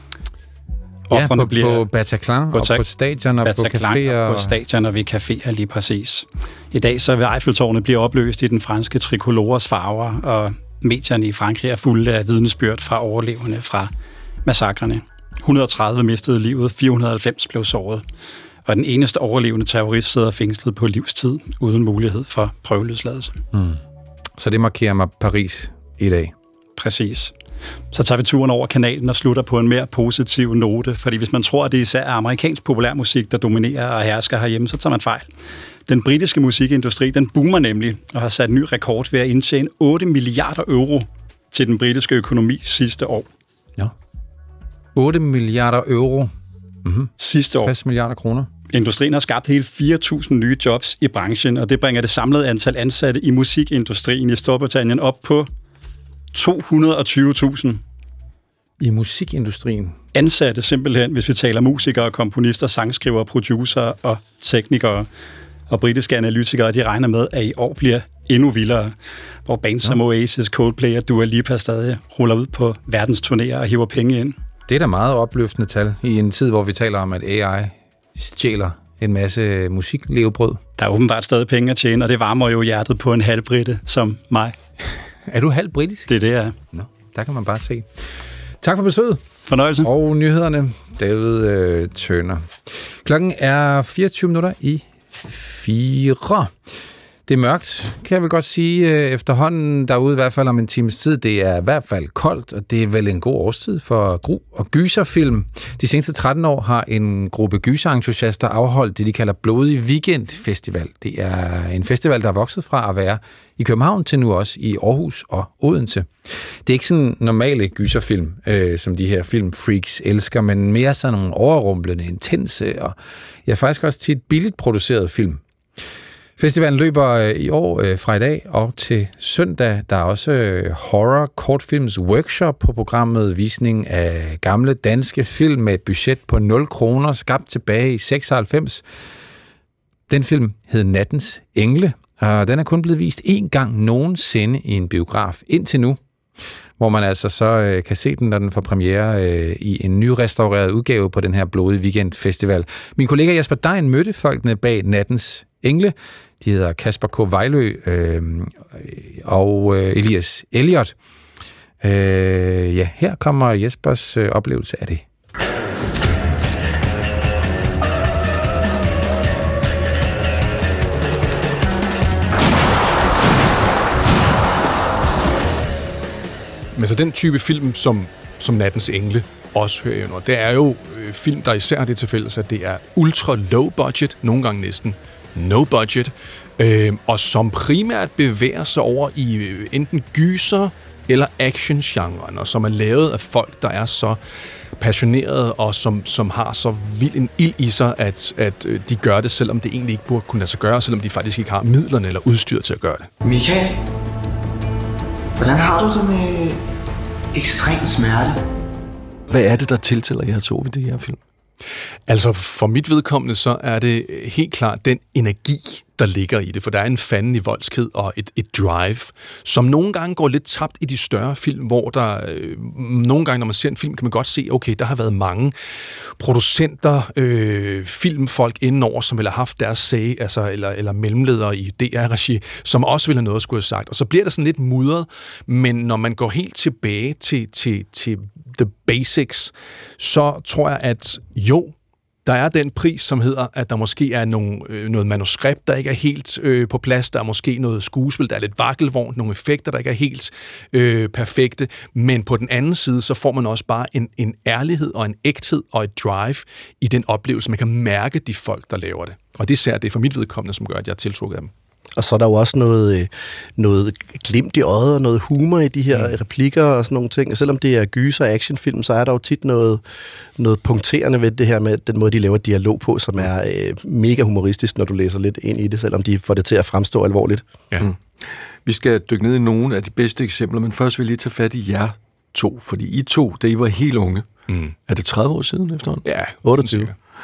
Offrene på Bataclan og på stadion og på caféer. Og på stadion og ved caféer lige præcis. I dag så vil Eiffeltårnet blive opløst i den franske tricolores farver, og medierne i Frankrig er fulde af vidnesbyrd fra overlevende fra massakrene. 130 mistede livet, 490 blev såret. Og den eneste overlevende terrorist sidder fængslet på livstid, uden mulighed for prøveløsladelse. Så det markerer mig Paris i dag. Præcis. Så tager vi turen over kanalen og slutter på en mere positiv note, fordi hvis man tror, at det især er amerikansk populærmusik, der dominerer og hersker herhjemme, så tager man fejl. Den britiske musikindustri, den boomer nemlig, og har sat ny rekord ved at indtjene 8 milliarder euro til den britiske økonomi sidste år. Ja. 8 milliarder euro. Sidste år. 60 milliarder kroner. Industrien har skabt hele 4.000 nye jobs i branchen, og det bringer det samlede antal ansatte i musikindustrien i Storbritannien op på 220.000. I musikindustrien? Ansatte simpelthen, hvis vi taler musikere, komponister, sangskrivere, producer og teknikere. Og britiske analytikere, de regner med, at i år bliver endnu vildere, hvor bands som Oasis, Coldplay og Dua Lipa stadig ruller ud på verdensturnéer og hiver penge ind. Det er da meget opløftende tal i en tid, hvor vi taler om, at AI stjæler en masse musiklevebrød. Der er åbenbart stadig penge at tjene, og det varmer jo hjertet på en halvbritte som mig. Er du halv britisk? Det er det, jeg er. Nå, der kan man bare se. Tak for besøget. Fornøjelse. Og nyhederne, David Turner. Klokken er 4:24. Det er mørkt, kan jeg vel godt sige, efterhånden derude, i hvert fald om en times tid. Det er i hvert fald koldt, og det er vel en god årstid for gru- og gyserfilm. De seneste 13 år har en gruppe gyserentusiaster afholdt det, de kalder Blodig Weekend Festival. Det er en festival, der er vokset fra at være i København til nu også i Aarhus og Odense. Det er ikke sådan normale gyserfilm, som de her filmfreaks elsker, men mere sådan nogle overrumplende, intense og faktisk også tit billigt produceret film. Festivalen løber i år fra i dag og til søndag. Der er også horror kortfilms workshop på programmet, visning af gamle danske film med et budget på 0 kroner, skabt tilbage i 96. Den film hed Nattens Engle, og den er kun blevet vist én gang nogensinde i en biograf indtil nu, hvor man altså så kan se den, når den får premiere i en nyrestaureret udgave på den her Blodige Weekend Festival. Min kollega Jesper Dein mødte folkene bag Nattens Engle. De hedder Kasper K. Vejlø og Elias Elliot. Her kommer Jespers oplevelse af det. Men så den type film, som Nattens Engle også hører under, det er jo film, der især det tilfælde, at det er ultra low budget, nogle gange næsten no budget, og som primært bevæger sig over i enten gyser eller action-genren, og som er lavet af folk, der er så passionerede, og som har så vild en ild i sig, at de gør det, selvom det egentlig ikke burde kunne lade sig gøre, selvom de faktisk ikke har midlerne eller udstyr til at gøre det. Michael, hvordan har du det med ekstrem smerte? Hvad er det, der tiltaler jer to ved det her film? Altså, for mit vedkommende, så er det helt klart den energi, der ligger i det, for der er en fanden i voldsked og et drive, som nogle gange går lidt tabt i de større film, hvor der nogle gange, når man ser en film, kan man godt se, okay, der har været mange producenter, filmfolk indenover, som ville have haft deres sag, altså, eller mellemledere i DR-regi, som også ville have noget at skulle have sagt. Og så bliver der sådan lidt mudret, men når man går helt tilbage til the basics, så tror jeg, at jo, der er den pris, som hedder, at der måske er noget manuskript, der ikke er helt på plads. Der er måske noget skuespil, der er lidt vakkelvogn, nogle effekter, der ikke er helt perfekte. Men på den anden side, så får man også bare en ærlighed og en ægthed og et drive i den oplevelse. Man kan mærke de folk, der laver det. Og det er det for mit vedkommende, som gør, at jeg er tiltrukket af dem. Og så er der jo også noget glimt i øjet og noget humor i de her replikker og sådan nogle ting. Og selvom det er gyser og actionfilm, så er der jo tit noget punkterende ved det her med den måde, de laver dialog på, som er mega humoristisk, når du læser lidt ind i det, selvom de får det til at fremstå alvorligt. Ja. Vi skal dykke ned i nogle af de bedste eksempler, men først vil jeg lige tage fat i jer to, fordi I to, da I var helt unge, er det 30 år siden efterhånden? Ja, 28.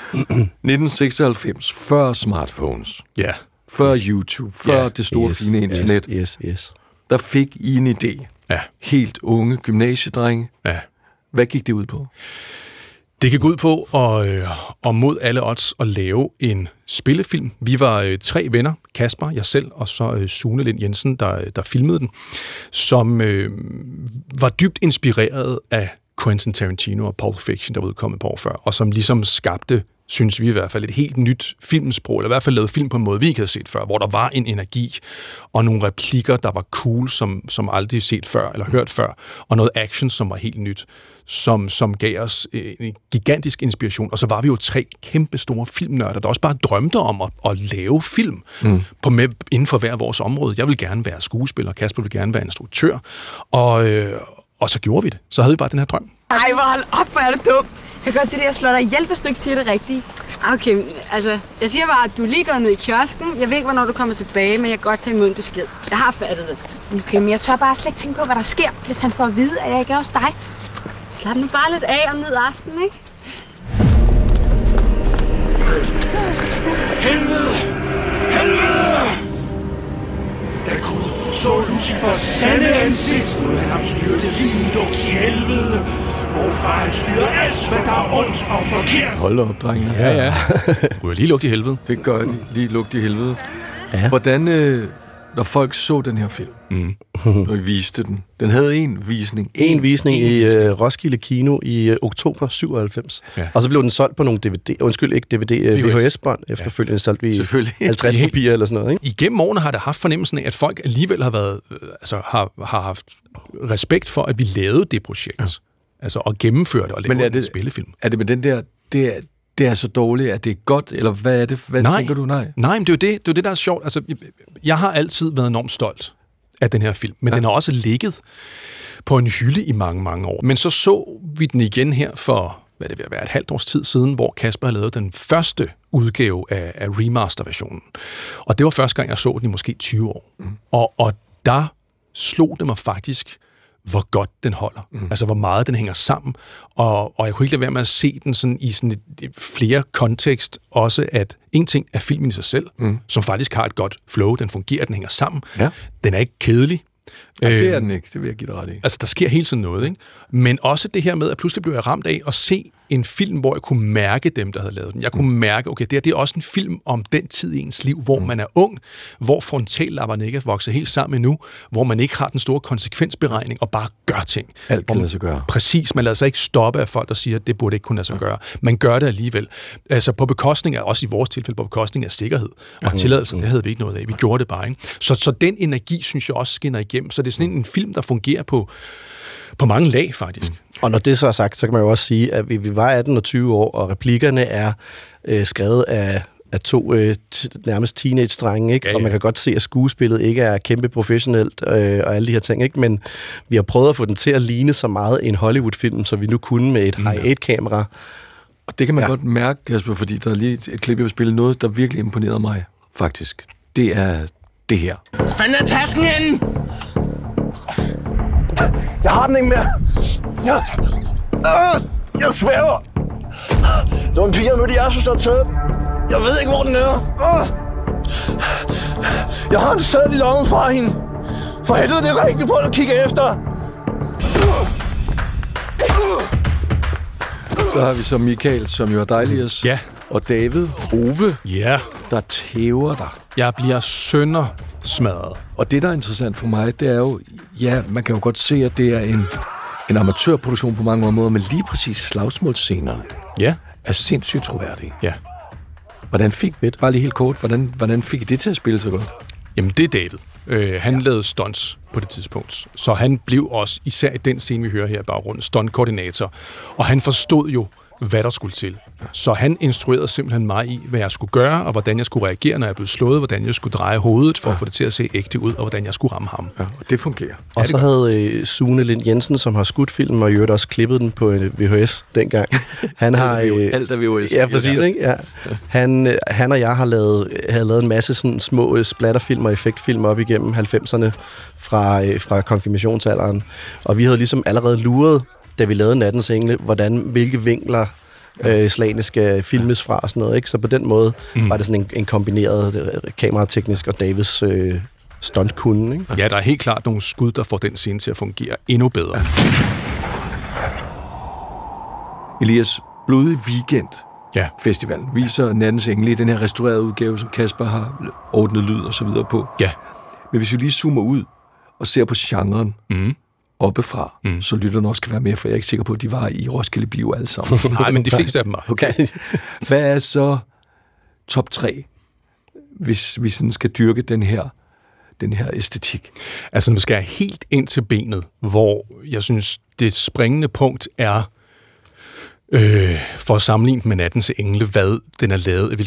1996, før smartphones. Ja. Før YouTube, før det store fine internet, yes. Der fik I en idé. Ja. Helt unge gymnasiedrenge. Ja. Hvad gik det ud på? Det gik ud på at mod alle odds at lave en spillefilm. Vi var 3 venner, Kasper, jeg selv, og så Sune Lind Jensen, der filmede den, som var dybt inspireret af Quentin Tarantino og Pulp Fiction, der var udkommet på år før, og som ligesom skabte, synes vi i hvert fald, et helt nyt filmsprog, eller i hvert fald lavet film på en måde, vi ikke havde set før, hvor der var en energi og nogle replikker, der var cool, som aldrig set før, eller hørt før, og noget action, som var helt nyt, som gav os en gigantisk inspiration. Og så var vi jo 3 kæmpe store filmnørder, der også bare drømte om at lave film inden for hver vores område. Jeg vil gerne være skuespiller, Kasper vil gerne være instruktør, og så gjorde vi det. Så havde vi bare den her drøm. Ej, hvor hold op, hvor er det dumt. Jeg kan godt til det, jeg slår dig ihjel, hvis du ikke siger det rigtigt. Okay, altså, jeg siger bare, at du lige går ned i kiosken. Jeg ved ikke, hvornår du kommer tilbage, men jeg kan godt tage imod en besked. Jeg har fattet det. Okay, men jeg tør bare slet ikke tænke på, hvad der sker, hvis han får at vide, at jeg ikke er hos dig. Slap nu bare lidt af og nyd aftenen, ikke? Helvede! Da Gud så Lucifers sande ansigt, skulle han ham styrte lige lugt til helvede. Hvorfra han styrer alt, hvad der er ondt og forkert. Hold op, drenge. Ja. Kunne jeg lige lugte i helvede? Det gør de. Lige lugte i helvede. Ja. Hvordan, når folk så den her film, og I viste den, den havde en visning. En visning i Roskilde Kino i oktober 97. Ja. Og så blev den solgt på nogle VHS-bånd. Efterfølgende solgte vi 50 kopier eller sådan noget. Ikke? Igennem årene har det haft fornemmelsen af, at folk alligevel har været, har haft respekt for, at vi lavede det projekt. Ja. Altså at gennemføre det og lave en spillefilm. Er det med den der, det er så dårligt, at det er godt, eller hvad er det? Hvad tænker du? Nej, men det er jo det, der er sjovt. Altså, jeg har altid været enormt stolt af den her film, men den har også ligget på en hylde i mange, mange år. Men så vi den igen her for, hvad det vil være, et halvt års tid siden, hvor Kasper har lavet den første udgave af remaster-versionen. Og det var første gang, jeg så den i måske 20 år. Og der slog det mig faktisk, hvor godt den holder. Altså, hvor meget den hænger sammen. Og jeg kunne ikke lade være med at se den sådan i sådan et flere kontekst, også at en ting er filmen i sig selv, som faktisk har et godt flow, den fungerer, den hænger sammen. Ja. Den er ikke kedelig. Ja, det er den ikke, det vil jeg give dig ret i. Altså, der sker hele tiden noget, ikke? Men også det her med, at pludselig blev jeg ramt af at se en film, hvor jeg kunne mærke dem, der havde lavet den. Jeg kunne mærke, okay, det er også en film om den tid i ens liv, hvor man er ung, hvor frontallapperne ikke er vokset helt sammen endnu, hvor man ikke har den store konsekvensberegning og bare gør ting. Alt kan lade sig gøre. Præcis, man lader sig ikke stoppe af folk, der siger, at det burde ikke kunne lade sig gøre. Man gør det alligevel. Altså på bekostning af, også i vores tilfælde, på bekostning af sikkerhed og tilladelse, det havde vi ikke noget af. Vi gjorde det bare, ikke? Så den energi, synes jeg også skinner igennem igennem. Så det er sådan en film, der fungerer på mange lag, faktisk. Og når det så er sagt, så kan man jo også sige, at vi var 18 og 20 år, og replikkerne er skrevet af to nærmest teenage-drenge, ikke? Ja. Og man kan godt se, at skuespillet ikke er kæmpe professionelt og alle de her ting, ikke? Men vi har prøvet at få den til at ligne så meget en Hollywood-film, så vi nu kunne med et high-8-kamera. Og det kan man godt mærke, Kasper, fordi der er lige et klip, jeg vil spille noget, der virkelig imponerede mig, faktisk. Det er det her. Fanden er tasken henne? Jeg har den ikke mere. Jeg svæver. Det var en pige, jeg mødte i Aarhus, der har taget den. Jeg ved ikke, hvor den er. Jeg har en seddel i lommen fra hende. For helvede, det er rigtigt på at kigge efter. Så har vi så Michael, som jo er dejligst. Ja. Og David, Ove, der tæver dig. Jeg bliver søndersmadret. Og det, der er interessant for mig, det er jo, ja, man kan jo godt se, at det er en amatørproduktion på mange måder, men lige præcis slagsmålsscenerne er sindssygt troværdige. Ja. Hvordan fik vi det? Bare lige helt kort, hvordan fik I det til at spille så godt? Jamen, det er David. Han lavede stunts på det tidspunkt, så han blev også, især i den scene, vi hører her i baggrunden, stuntkoordinator. Og han forstod jo, hvad der skulle til. Så han instruerede simpelthen mig i, hvad jeg skulle gøre, og hvordan jeg skulle reagere, når jeg blev slået, hvordan jeg skulle dreje hovedet for at få det til at se ægte ud, og hvordan jeg skulle ramme ham. Ja, og det fungerer. Og så havde Sune Lind Jensen, som har skudt filmen, og i øvrigt også klippet den på en VHS dengang. Han har alt er VHS. Ja, præcis, ikke? Ja. Han og jeg havde lavet en masse sådan små splatterfilm og effektfilm op igennem 90'erne fra konfirmationsalderen. Og vi havde ligesom allerede luret, da vi lavede Nattens Engle, hvilke vinkler slagene skal filmes fra og sådan noget, ikke? Så på den måde var det sådan en kombineret kamerateknisk og Davids stuntkunde, ikke? Ja, der er helt klart nogle skud, der får den scene til at fungere endnu bedre. Elias, Blodig Weekend Festivalen viser Nattens Engle i den her restaurerede udgave, som Kasper har ordnet lyd og så videre på. Ja. Men hvis vi lige zoomer ud og ser på genren, oppefra, så lytterne også kan være med, for jeg er ikke sikker på, at de var i Roskilde Bio alle sammen. Nej, men de fleste af dem var. Okay. Hvad er så top 3, hvis vi sådan skal dyrke den her æstetik? Altså, nu skal jeg helt ind til benet, hvor jeg synes, det springende punkt er, for at sammenligne med Nattens Engle, hvad den er lavet,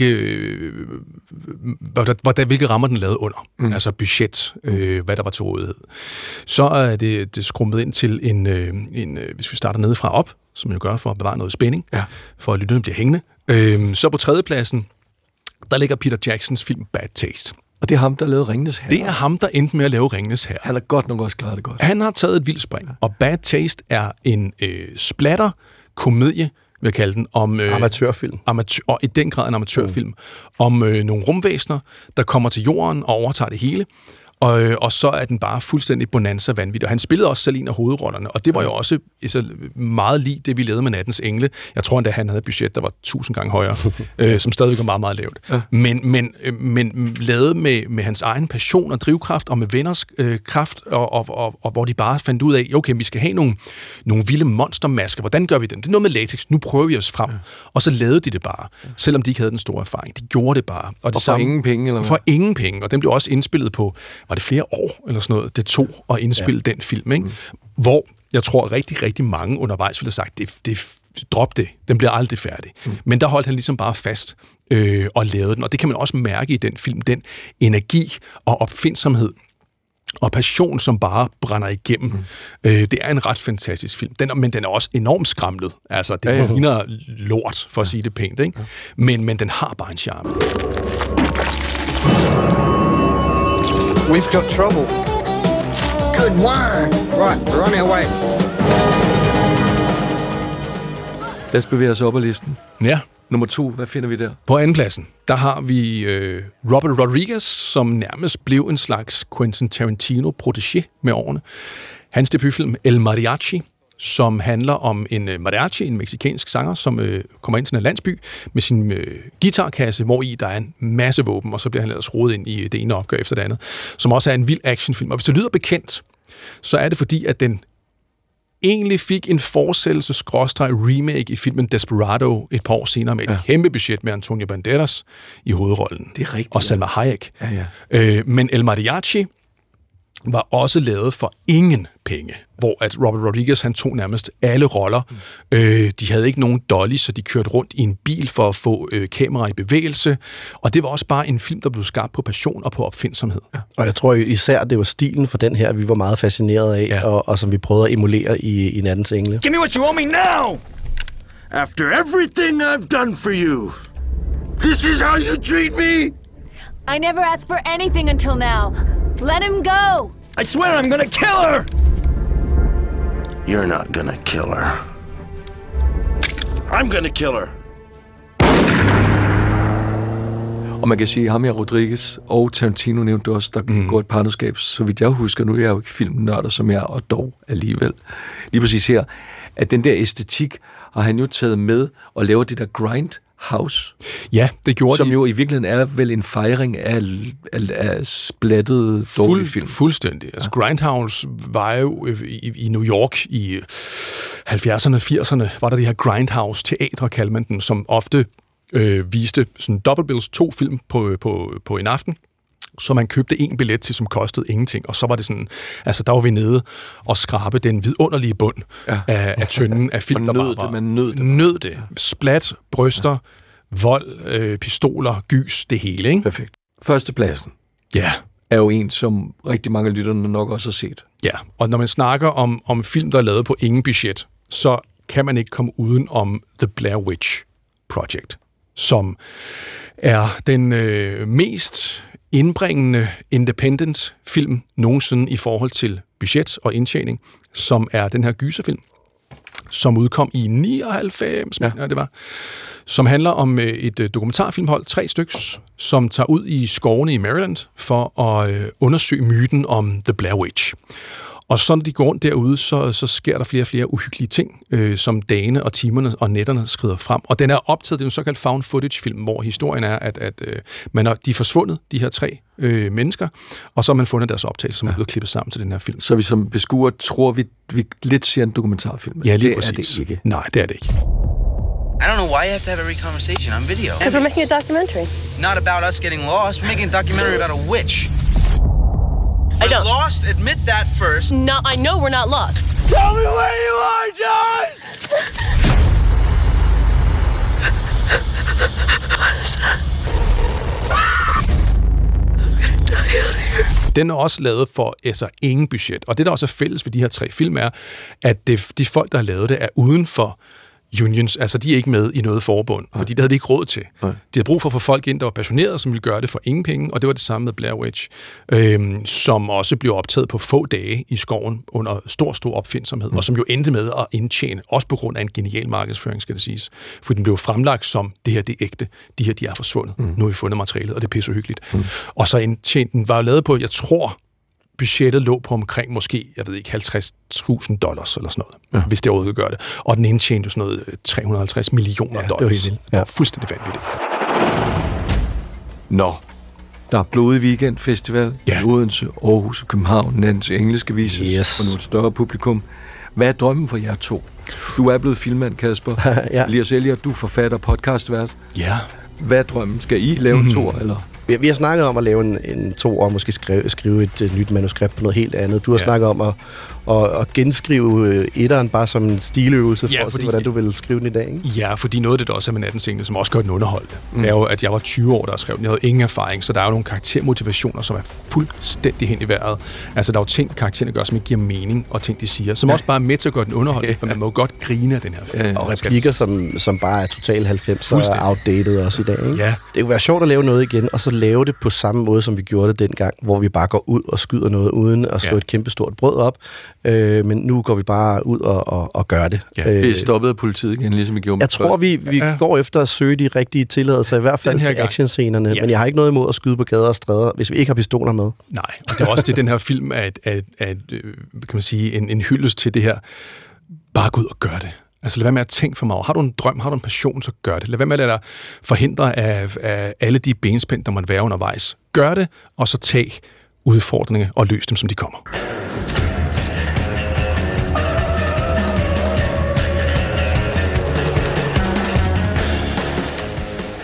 hvilke rammer den er lavet under. Altså budget, hvad der var til rådighed. Så er det skrumpet ind til en hvis vi starter nedefra op, som man gør for at bevare noget spænding, for at lytterne bliver hængende. Så på tredjepladsen, der ligger Peter Jacksons film Bad Taste. Og det er ham, der lavede Ringenes Herre. Det er ham, der endte med at lave Ringenes Herre. Han har godt nok også klaret det godt. Han har taget et vildt spring. Og Bad Taste er en splatter komedie, vil jeg kalde den, om amatørfilm. Og i den grad en amatørfilm, om nogle rumvæsener, der kommer til jorden og overtager det hele. Og så er den bare fuldstændig bonanza vanvittig. Og han spillede også selv en af hovedrollerne, og det var jo også meget lige det, vi lavede med Nattens Engle. Jeg tror endda, han havde et budget, der var 1000 gange højere, som stadigvæk var meget, meget lavt. Ja. Men lavet med hans egen passion og drivkraft, og med venners kraft, og hvor de bare fandt ud af, okay, vi skal have nogle vilde monstermasker. Hvordan gør vi dem? Det er noget med latex. Nu prøver vi os frem. Ja. Og så lavede de det bare, selvom de ikke havde den store erfaring. De gjorde det bare. Og for ingen penge, eller hvad? For ingen penge. Og den blev også indspillet på, var det flere år, eller sådan noget, det tog at indspille den film, ikke? Hvor jeg tror rigtig, rigtig mange undervejs ville have sagt, drop det, den bliver aldrig færdig. Men der holdt han ligesom bare fast og lavede den, og det kan man også mærke i den film, den energi og opfindsomhed og passion, som bare brænder igennem. Det er en ret fantastisk film, men den er også enormt skramlet. Altså, det ligner lort, for at sige det pænt, ikke? Men den har bare en charme. We've got trouble. Good word. Right, we're on our way. Lad os bevæge os op ad listen. Ja. Nummer 2, hvad finder vi der? På andenpladsen, der har vi Robert Rodriguez, som nærmest blev en slags Quentin Tarantino-protégé med årene. Hans debutfilm El Mariachi, som handler om en mariachi, en mexikansk sanger, som kommer ind til en landsby med sin guitarkasse, hvor i der er en masse våben, og så bliver han ellers rodet ind i det ene opgør efter det andet, som også er en vild actionfilm. Og hvis det lyder bekendt, så er det fordi, at den egentlig fik en fortsættelse-remake i filmen Desperado et par år senere med et kæmpe budget med Antonio Banderas i hovedrollen. Det er rigtigt. Og Salma Hayek. Ja. Men El Mariachi var også lavet for ingen penge, hvor at Robert Rodriguez, han tog nærmest alle roller. De havde ikke nogen dolly, så de kørte rundt i en bil for at få kamera i bevægelse, og det var også bare en film, der blev skabt på passion og på opfindsomhed. Ja. Og jeg tror især, det var stilen for den her, vi var meget fascineret af, og som vi prøvede at emulere i Nattens Engle. Give me what you owe me now! After everything I've done for you, this is how you treat me? I never asked for anything until now. Let him go! I swear I'm gonna kill her! You're not gonna kill her. I'm gonna kill her. Og man kan sige, at ham her, Rodriguez og Tarantino nævnte også, der går et partnerskab, så vidt jeg husker, nu er jeg jo ikke filmnørder som jeg, og dog alligevel. Lige præcis her, at den der æstetik har han jo taget med og laver det der Grindhouse. Ja, det gjorde som jo i virkeligheden er vel en fejring af splattede dårlige film. Fuldstændig. Altså Grindhouse var jo i New York i 70'erne og 80'erne, var der de her Grindhouse-teatre, kaldte man dem, som ofte viste sådan double bills, 2 film på en aften, så man købte en billet til, som kostede ingenting, og så var det sådan, altså der var vi nede og skrabe den vidunderlige bund af tønden af film, man nød det. Splat, bryster, vold, pistoler, gys, det hele, ikke? Perfekt. Førstepladsen. Ja. Er jo en, som rigtig mange af lytterne nok også har set. Ja, og når man snakker om film, der er lavet på ingen budget, så kan man ikke komme uden om The Blair Witch Project, som er den mest indbringende independent-film nogensinde i forhold til budget og indtjening, som er den her gyserfilm, som udkom i 99, det var, som handler om et dokumentarfilmhold, 3 styks, som tager ud i skovene i Maryland for at undersøge myten om The Blair Witch. Og så når de går rundt derude, så sker der flere og flere uhyggelige ting, som dagene og timerne og nætterne skrider frem. Og den er optaget, det er en såkaldt found footage-film, hvor historien er, at de er forsvundet, de her 3 mennesker, og så har man fundet deres optagelser, som er blevet klippet sammen til den her film. Så vi som beskuer tror, vi lidt ser en dokumentarfilm. Ja, lige præcis. Det er det ikke. Nej, det er det ikke. I don't know why you have to have every conversation on video. Because we're making a documentary. Not about us getting lost. We're making a documentary about a witch. I don't. We're lost. Admit that first. No, I know we're not lost. Tell me where you are, John! Den er også lavet for ingen budget. Og det, der også er fælles ved de her 3 film, er, at de folk, der har lavet det, er uden for unions. Altså, de er ikke med i noget forbund, fordi det havde de ikke råd til. De havde brug for at få folk ind, der var passionerede, som ville gøre det for ingen penge, og det var det samme med Blair Witch, som også blev optaget på få dage i skoven under stor opfindsomhed, og som jo endte med at indtjene, også på grund af en genial markedsføring, skal det siges. For den blev fremlagt som, det her, det er ægte, de her, de er forsvundet. Nu har vi fundet materialet, og det er pissehyggeligt. Og så indtjente den, var lavet på, jeg tror, budgettet lå på omkring måske, jeg ved ikke, $50,000 eller sådan noget, hvis det overhovedet gør det. Og den indtjente jo sådan noget $350 millioner. Det var helt vildt. Ja. Fuldstændig vanvittigt. Nå, der er Blodig Weekend Festival i Odense, Aarhus og København. Nattens Engle skal vises for nogle større publikum. Hvad er drømmen for jer 2? Du er blevet filmmand, Kasper. Elias Elliot, du er forfatter, podcastvært. Ja. Hvad er drømmen? Skal I lave en 2'er, eller? Vi har snakket om at lave en 2 og måske skrive et nyt manuskript på noget helt andet. Du har snakket om at genskrive etteren bare som en stiløvelse for at se, hvordan du vil skrive den i dag, ikke? Ja, fordi noget af det, der også er med Nattens Engle, som også gør den underholdende, det er jo, at jeg var 20 år, der skrev den. Jeg havde ingen erfaring, så der er jo nogle karaktermotivationer, som er fuldstændig hen i vejret. Altså, der er jo ting, karaktererne gør, som ikke giver mening, og ting, de siger, som også bare er med til at gøre den underholdende, for man må jo godt grine af den her film. Og replikker, som bare er total 90'er og outdated også i dag, ikke? Ja. Det kunne være sjovt at lave noget igen, og så lave det på samme måde, som vi gjorde det dengang, hvor vi bare går ud og skyder noget uden at slå et kæmpestort brød op. Men nu går vi bare ud og gør det. Det er stoppet af politiet igen, ligesom vi gjorde med Jeg tror, vi går efter at søge de rigtige tilladelser, i hvert fald til actionscenerne, men jeg har ikke noget imod at skyde på gader og stræder, hvis vi ikke har pistoler med. Nej, og det er også det, den her film er kan man sige, en hyldest til det her. Bare gå ud og gør det. Altså lad være med at tænke for meget. Har du en drøm, har du en passion, så gør det. Lad være med at lade dig forhindre af alle de benspænd, der måtte være undervejs. Gør det, og så tag udfordringer og løs dem, som de kommer.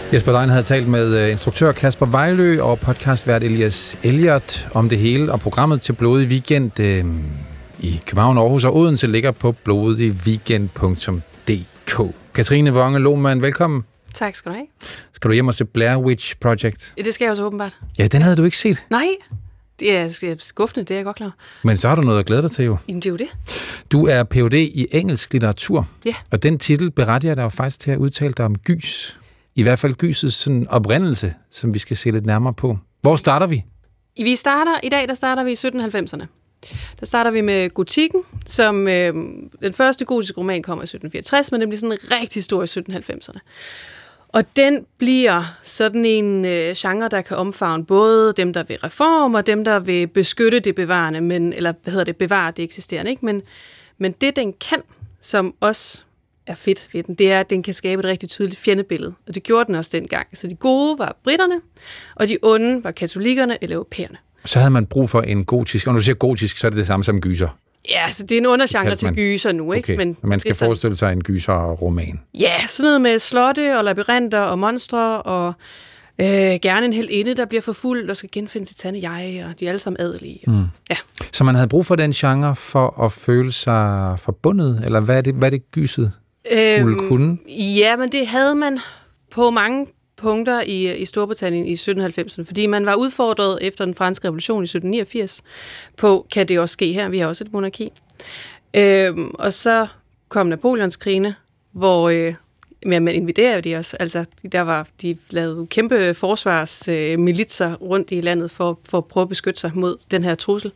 Jesper Dein havde talt med instruktør Kasper Vejlø og podcastvært Elias Elliot om det hele, og programmet til Blodig Weekend i København, Aarhus og Odense ligger på blodigweekend.dk. Katrine Vonge Lohmann, velkommen. Tak skal du have. Skal du hjem og se Blair Witch Project? Det skal jeg også åbenbart. Ja, den havde du ikke set. Nej, det er skuffende, det er jeg godt klar. Men så har du noget at glæde dig til jo. Jamen, det er jo det. Du er Ph.D. i engelsk litteratur, ja. Og den titel berettiger dig jo faktisk til at udtale dig om gys. I hvert fald gysets sådan oprindelse, som vi skal se lidt nærmere på. Hvor starter vi? I dag starter vi i 1790'erne. Der starter vi med gotikken, som den første gotiske roman kommer i 1764, men den bliver sådan rigtig stor i 1790'erne. Og den bliver sådan en genre, der kan omfavne både dem, der vil reform, og dem, der vil beskytte det bevarende, bevare det eksisterende. Ikke? Men det, den kan, som også er fedt ved den, det er, at den kan skabe et rigtig tydeligt fjendebillede. Og det gjorde den også dengang. Så de gode var britterne, og de onde var katolikkerne eller europæerne. Så havde man brug for en gotisk, og når du siger gotisk, så er det det samme som gyser. Ja, så det er en undergenre til gyser nu, ikke? Okay. Men man skal forestille sig en gyser-roman. Ja, sådan noget med slotte og labyrinter og monstre, og gerne en heltinde, der bliver forfulgt og skal genfinde sit sande jeg, og de er alle sammen adelige. Ja. Så man havde brug for den genre for at føle sig forbundet, eller hvad er det gyset skulle kunne? Ja, men det havde man på mange punkter i Storbritannien i 1790'erne, fordi man var udfordret efter den franske revolution i 1789 på, kan det også ske her? Vi har også et monarki. Og så kom Napoleonskrigene, hvor man invaderede jo de også. Altså, de lavede kæmpe forsvarsmilitser rundt i landet for at prøve at beskytte sig mod den her trussel.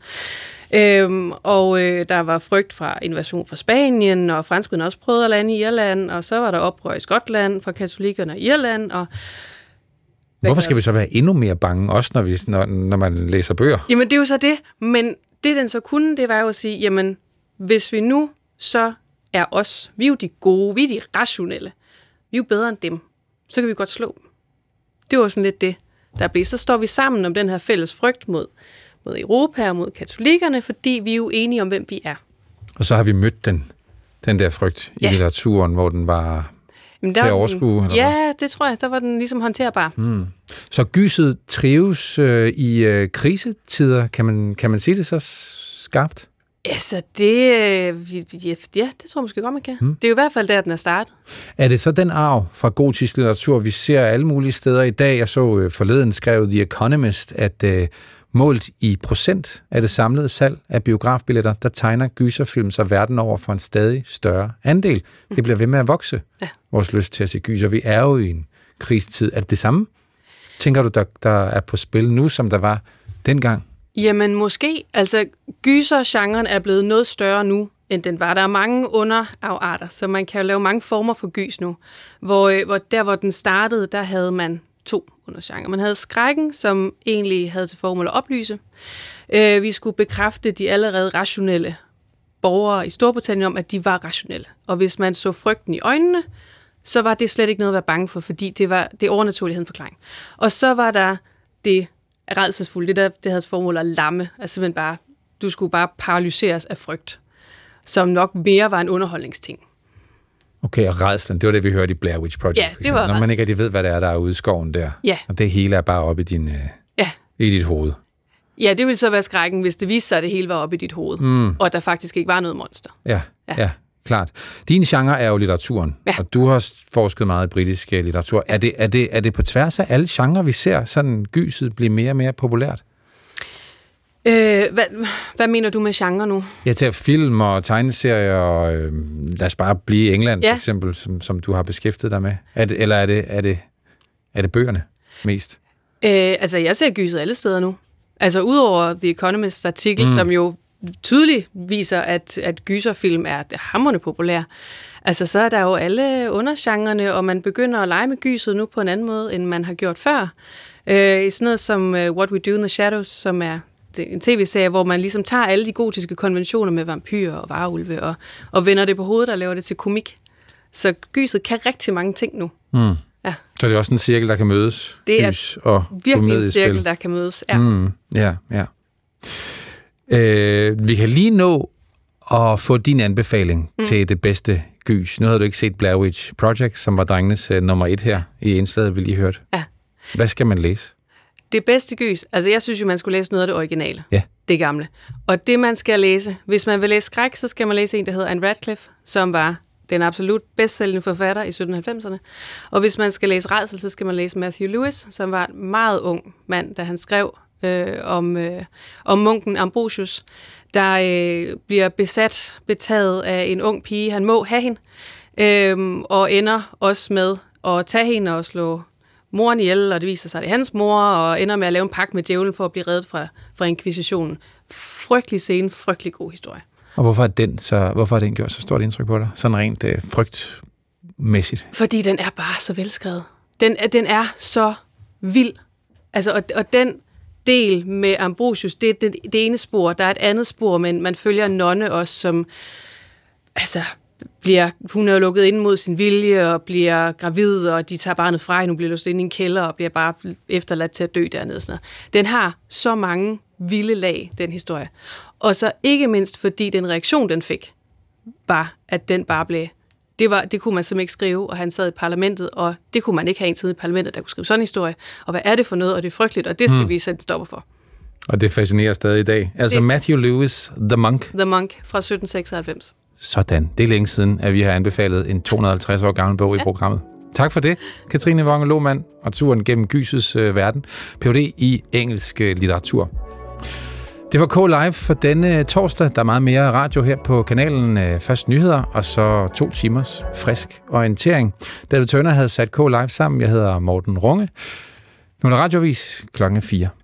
Der var frygt fra invasion fra Spanien, og franskmændene også prøvede at lande i Irland, og så var der oprør i Skotland fra katolikkerne i Irland. Og hvorfor skal vi så være endnu mere bange, også når man læser bøger? Jamen, det er jo så det. Men det, den så kunne, det var jo at sige, jamen, hvis vi nu så er os, vi er jo de gode, vi er de rationelle, vi er jo bedre end dem, så kan vi godt slå dem. Det var sådan lidt det, der blev. Så står vi sammen om den her fælles frygt mod Europa og mod katolikkerne, fordi vi er jo enige om, hvem vi er. Og så har vi mødt den der frygt i litteraturen, hvor den var til at overskue? Ja, det tror jeg. Der var den ligesom håndterbar. Så gyset trives i krisetider. Kan man sige det så skarpt? Altså, det tror jeg måske godt, man kan. Det er jo i hvert fald der, den er startet. Er det så den arv fra gotisk litteratur, vi ser alle mulige steder i dag? Jeg så forleden skrev The Economist, at målt i procent af det samlede salg af biografbilletter, der tegner gyserfilm sig verden over for en stadig større andel. Det bliver ved med at vokse, vores lyst til at se gyser. Vi er jo i en krigstid. Er det det samme, tænker du, der er på spil nu, som der var dengang? Jamen måske. Altså, gysergenren er blevet noget større nu, end den var. Der er mange underafarter, så man kan jo lave mange former for gys nu. Hvor den startede, der havde man 2 undergenre. Man havde skrækken, som egentlig havde til formål at oplyse. Vi skulle bekræfte de allerede rationelle borgere i Storbritannien om, at de var rationelle. Og hvis man så frygten i øjnene, så var det slet ikke noget at være bange for, fordi det overnaturligt havde en forklaring. Og så var der det rædselsfulde, det havde til formål at lamme. Altså du skulle bare paralyseres af frygt, som nok mere var en underholdningsting. Okay, og rædslen, det var det, vi hørte i Blair Witch Project. Ja, det var når man ikke rigtig ved, hvad det er, der er ude i skoven der. Ja. Og det hele er bare oppe i dit hoved. Ja, det ville så være skrækken, hvis det viste sig, at det hele var oppe i dit hoved, og der faktisk ikke var noget monster. Ja, klart. Din genre er jo litteraturen, og du har forsket meget i britisk litteratur. Er det på tværs af alle genrer, vi ser sådan gyset blive mere og mere populært? Hvad mener du med genre nu? Jeg tager film og tegneserier, og lad os bare blive i England, for eksempel, som du har beskæftiget dig med. Eller er det bøgerne mest? Altså, jeg ser gyset alle steder nu. Altså, udover The Economist artikel, som jo tydeligt viser, at gyserfilm er hamrende populær. Altså, så er der jo alle undergenrerne, og man begynder at lege med gyset nu på en anden måde, end man har gjort før. I sådan noget som What We Do in the Shadows, som er en tv-serie, hvor man ligesom tager alle de gotiske konventioner med vampyrer og varulve og vender det på hovedet og laver det til komik. Så gyset kan rigtig mange ting nu. Ja. Så det er også en cirkel, der kan mødes? Det er virkelig en cirkel, der kan mødes. Ja. Vi kan lige nå at få din anbefaling til det bedste gys. Nu havde du ikke set Blair Witch Project, som var drengenes nummer 1 her i indslaget, vi lige hørte. Ja. Hvad skal man læse? Det bedste gys, altså jeg synes jo, man skulle læse noget af det originale. Ja. Det gamle. Og det, man skal læse, hvis man vil læse skræk, så skal man læse en, der hedder Anne Radcliffe, som var den absolut bedstsælgende forfatter i 1790'erne. Og hvis man skal læse rædsel, så skal man læse Matthew Lewis, som var en meget ung mand, da han skrev om munken Ambrosius, der bliver betaget af en ung pige. Han må have hende, og ender også med at tage hende og slå moren ihjel, og det viser sig, at det er hans mor, og ender med at lave en pagt med djævlen for at blive reddet fra inkvisitionen. Frygtelig scene, frygtelig god historie. Og hvorfor har den gjort så stort indtryk på dig? Sådan rent frygtmæssigt. Fordi den er bare så velskrevet. Den er så vild. Altså, og den del med Ambrosius, det er det ene spor. Der er et andet spor, men man følger en nonne også, som hun er jo lukket ind mod sin vilje og bliver gravid, og de tager barnet fra hende, hun bliver låst ind i en kælder og bliver bare efterladt til at dø dernede. Sådan noget. Den har så mange vilde lag, den historie. Og så ikke mindst, fordi den reaktion, den fik, var, at den bare blev... Det kunne man simpelthen ikke skrive, og han sad i parlamentet, og det kunne man ikke have en tid i parlamentet, der kunne skrive sådan en historie. Og hvad er det for noget, og det er frygteligt, og det skal vi sætte stopper for. Og det fascinerer stadig i dag. Altså Matthew Lewis, The Monk. The Monk fra 1796. Sådan. Det er længe siden, at vi har anbefalet en 250 år gammel bog i programmet. Tak for det, Katrine Vonge Lohmann, og turen gennem gysets verden. Ph.D. i engelsk litteratur. Det var K-Live for denne torsdag. Der er meget mere radio her på kanalen. Først nyheder, og så 2 timers frisk orientering. David Turner havde sat K-Live sammen. Jeg hedder Morten Runge. Nu er der radioavis 4:00.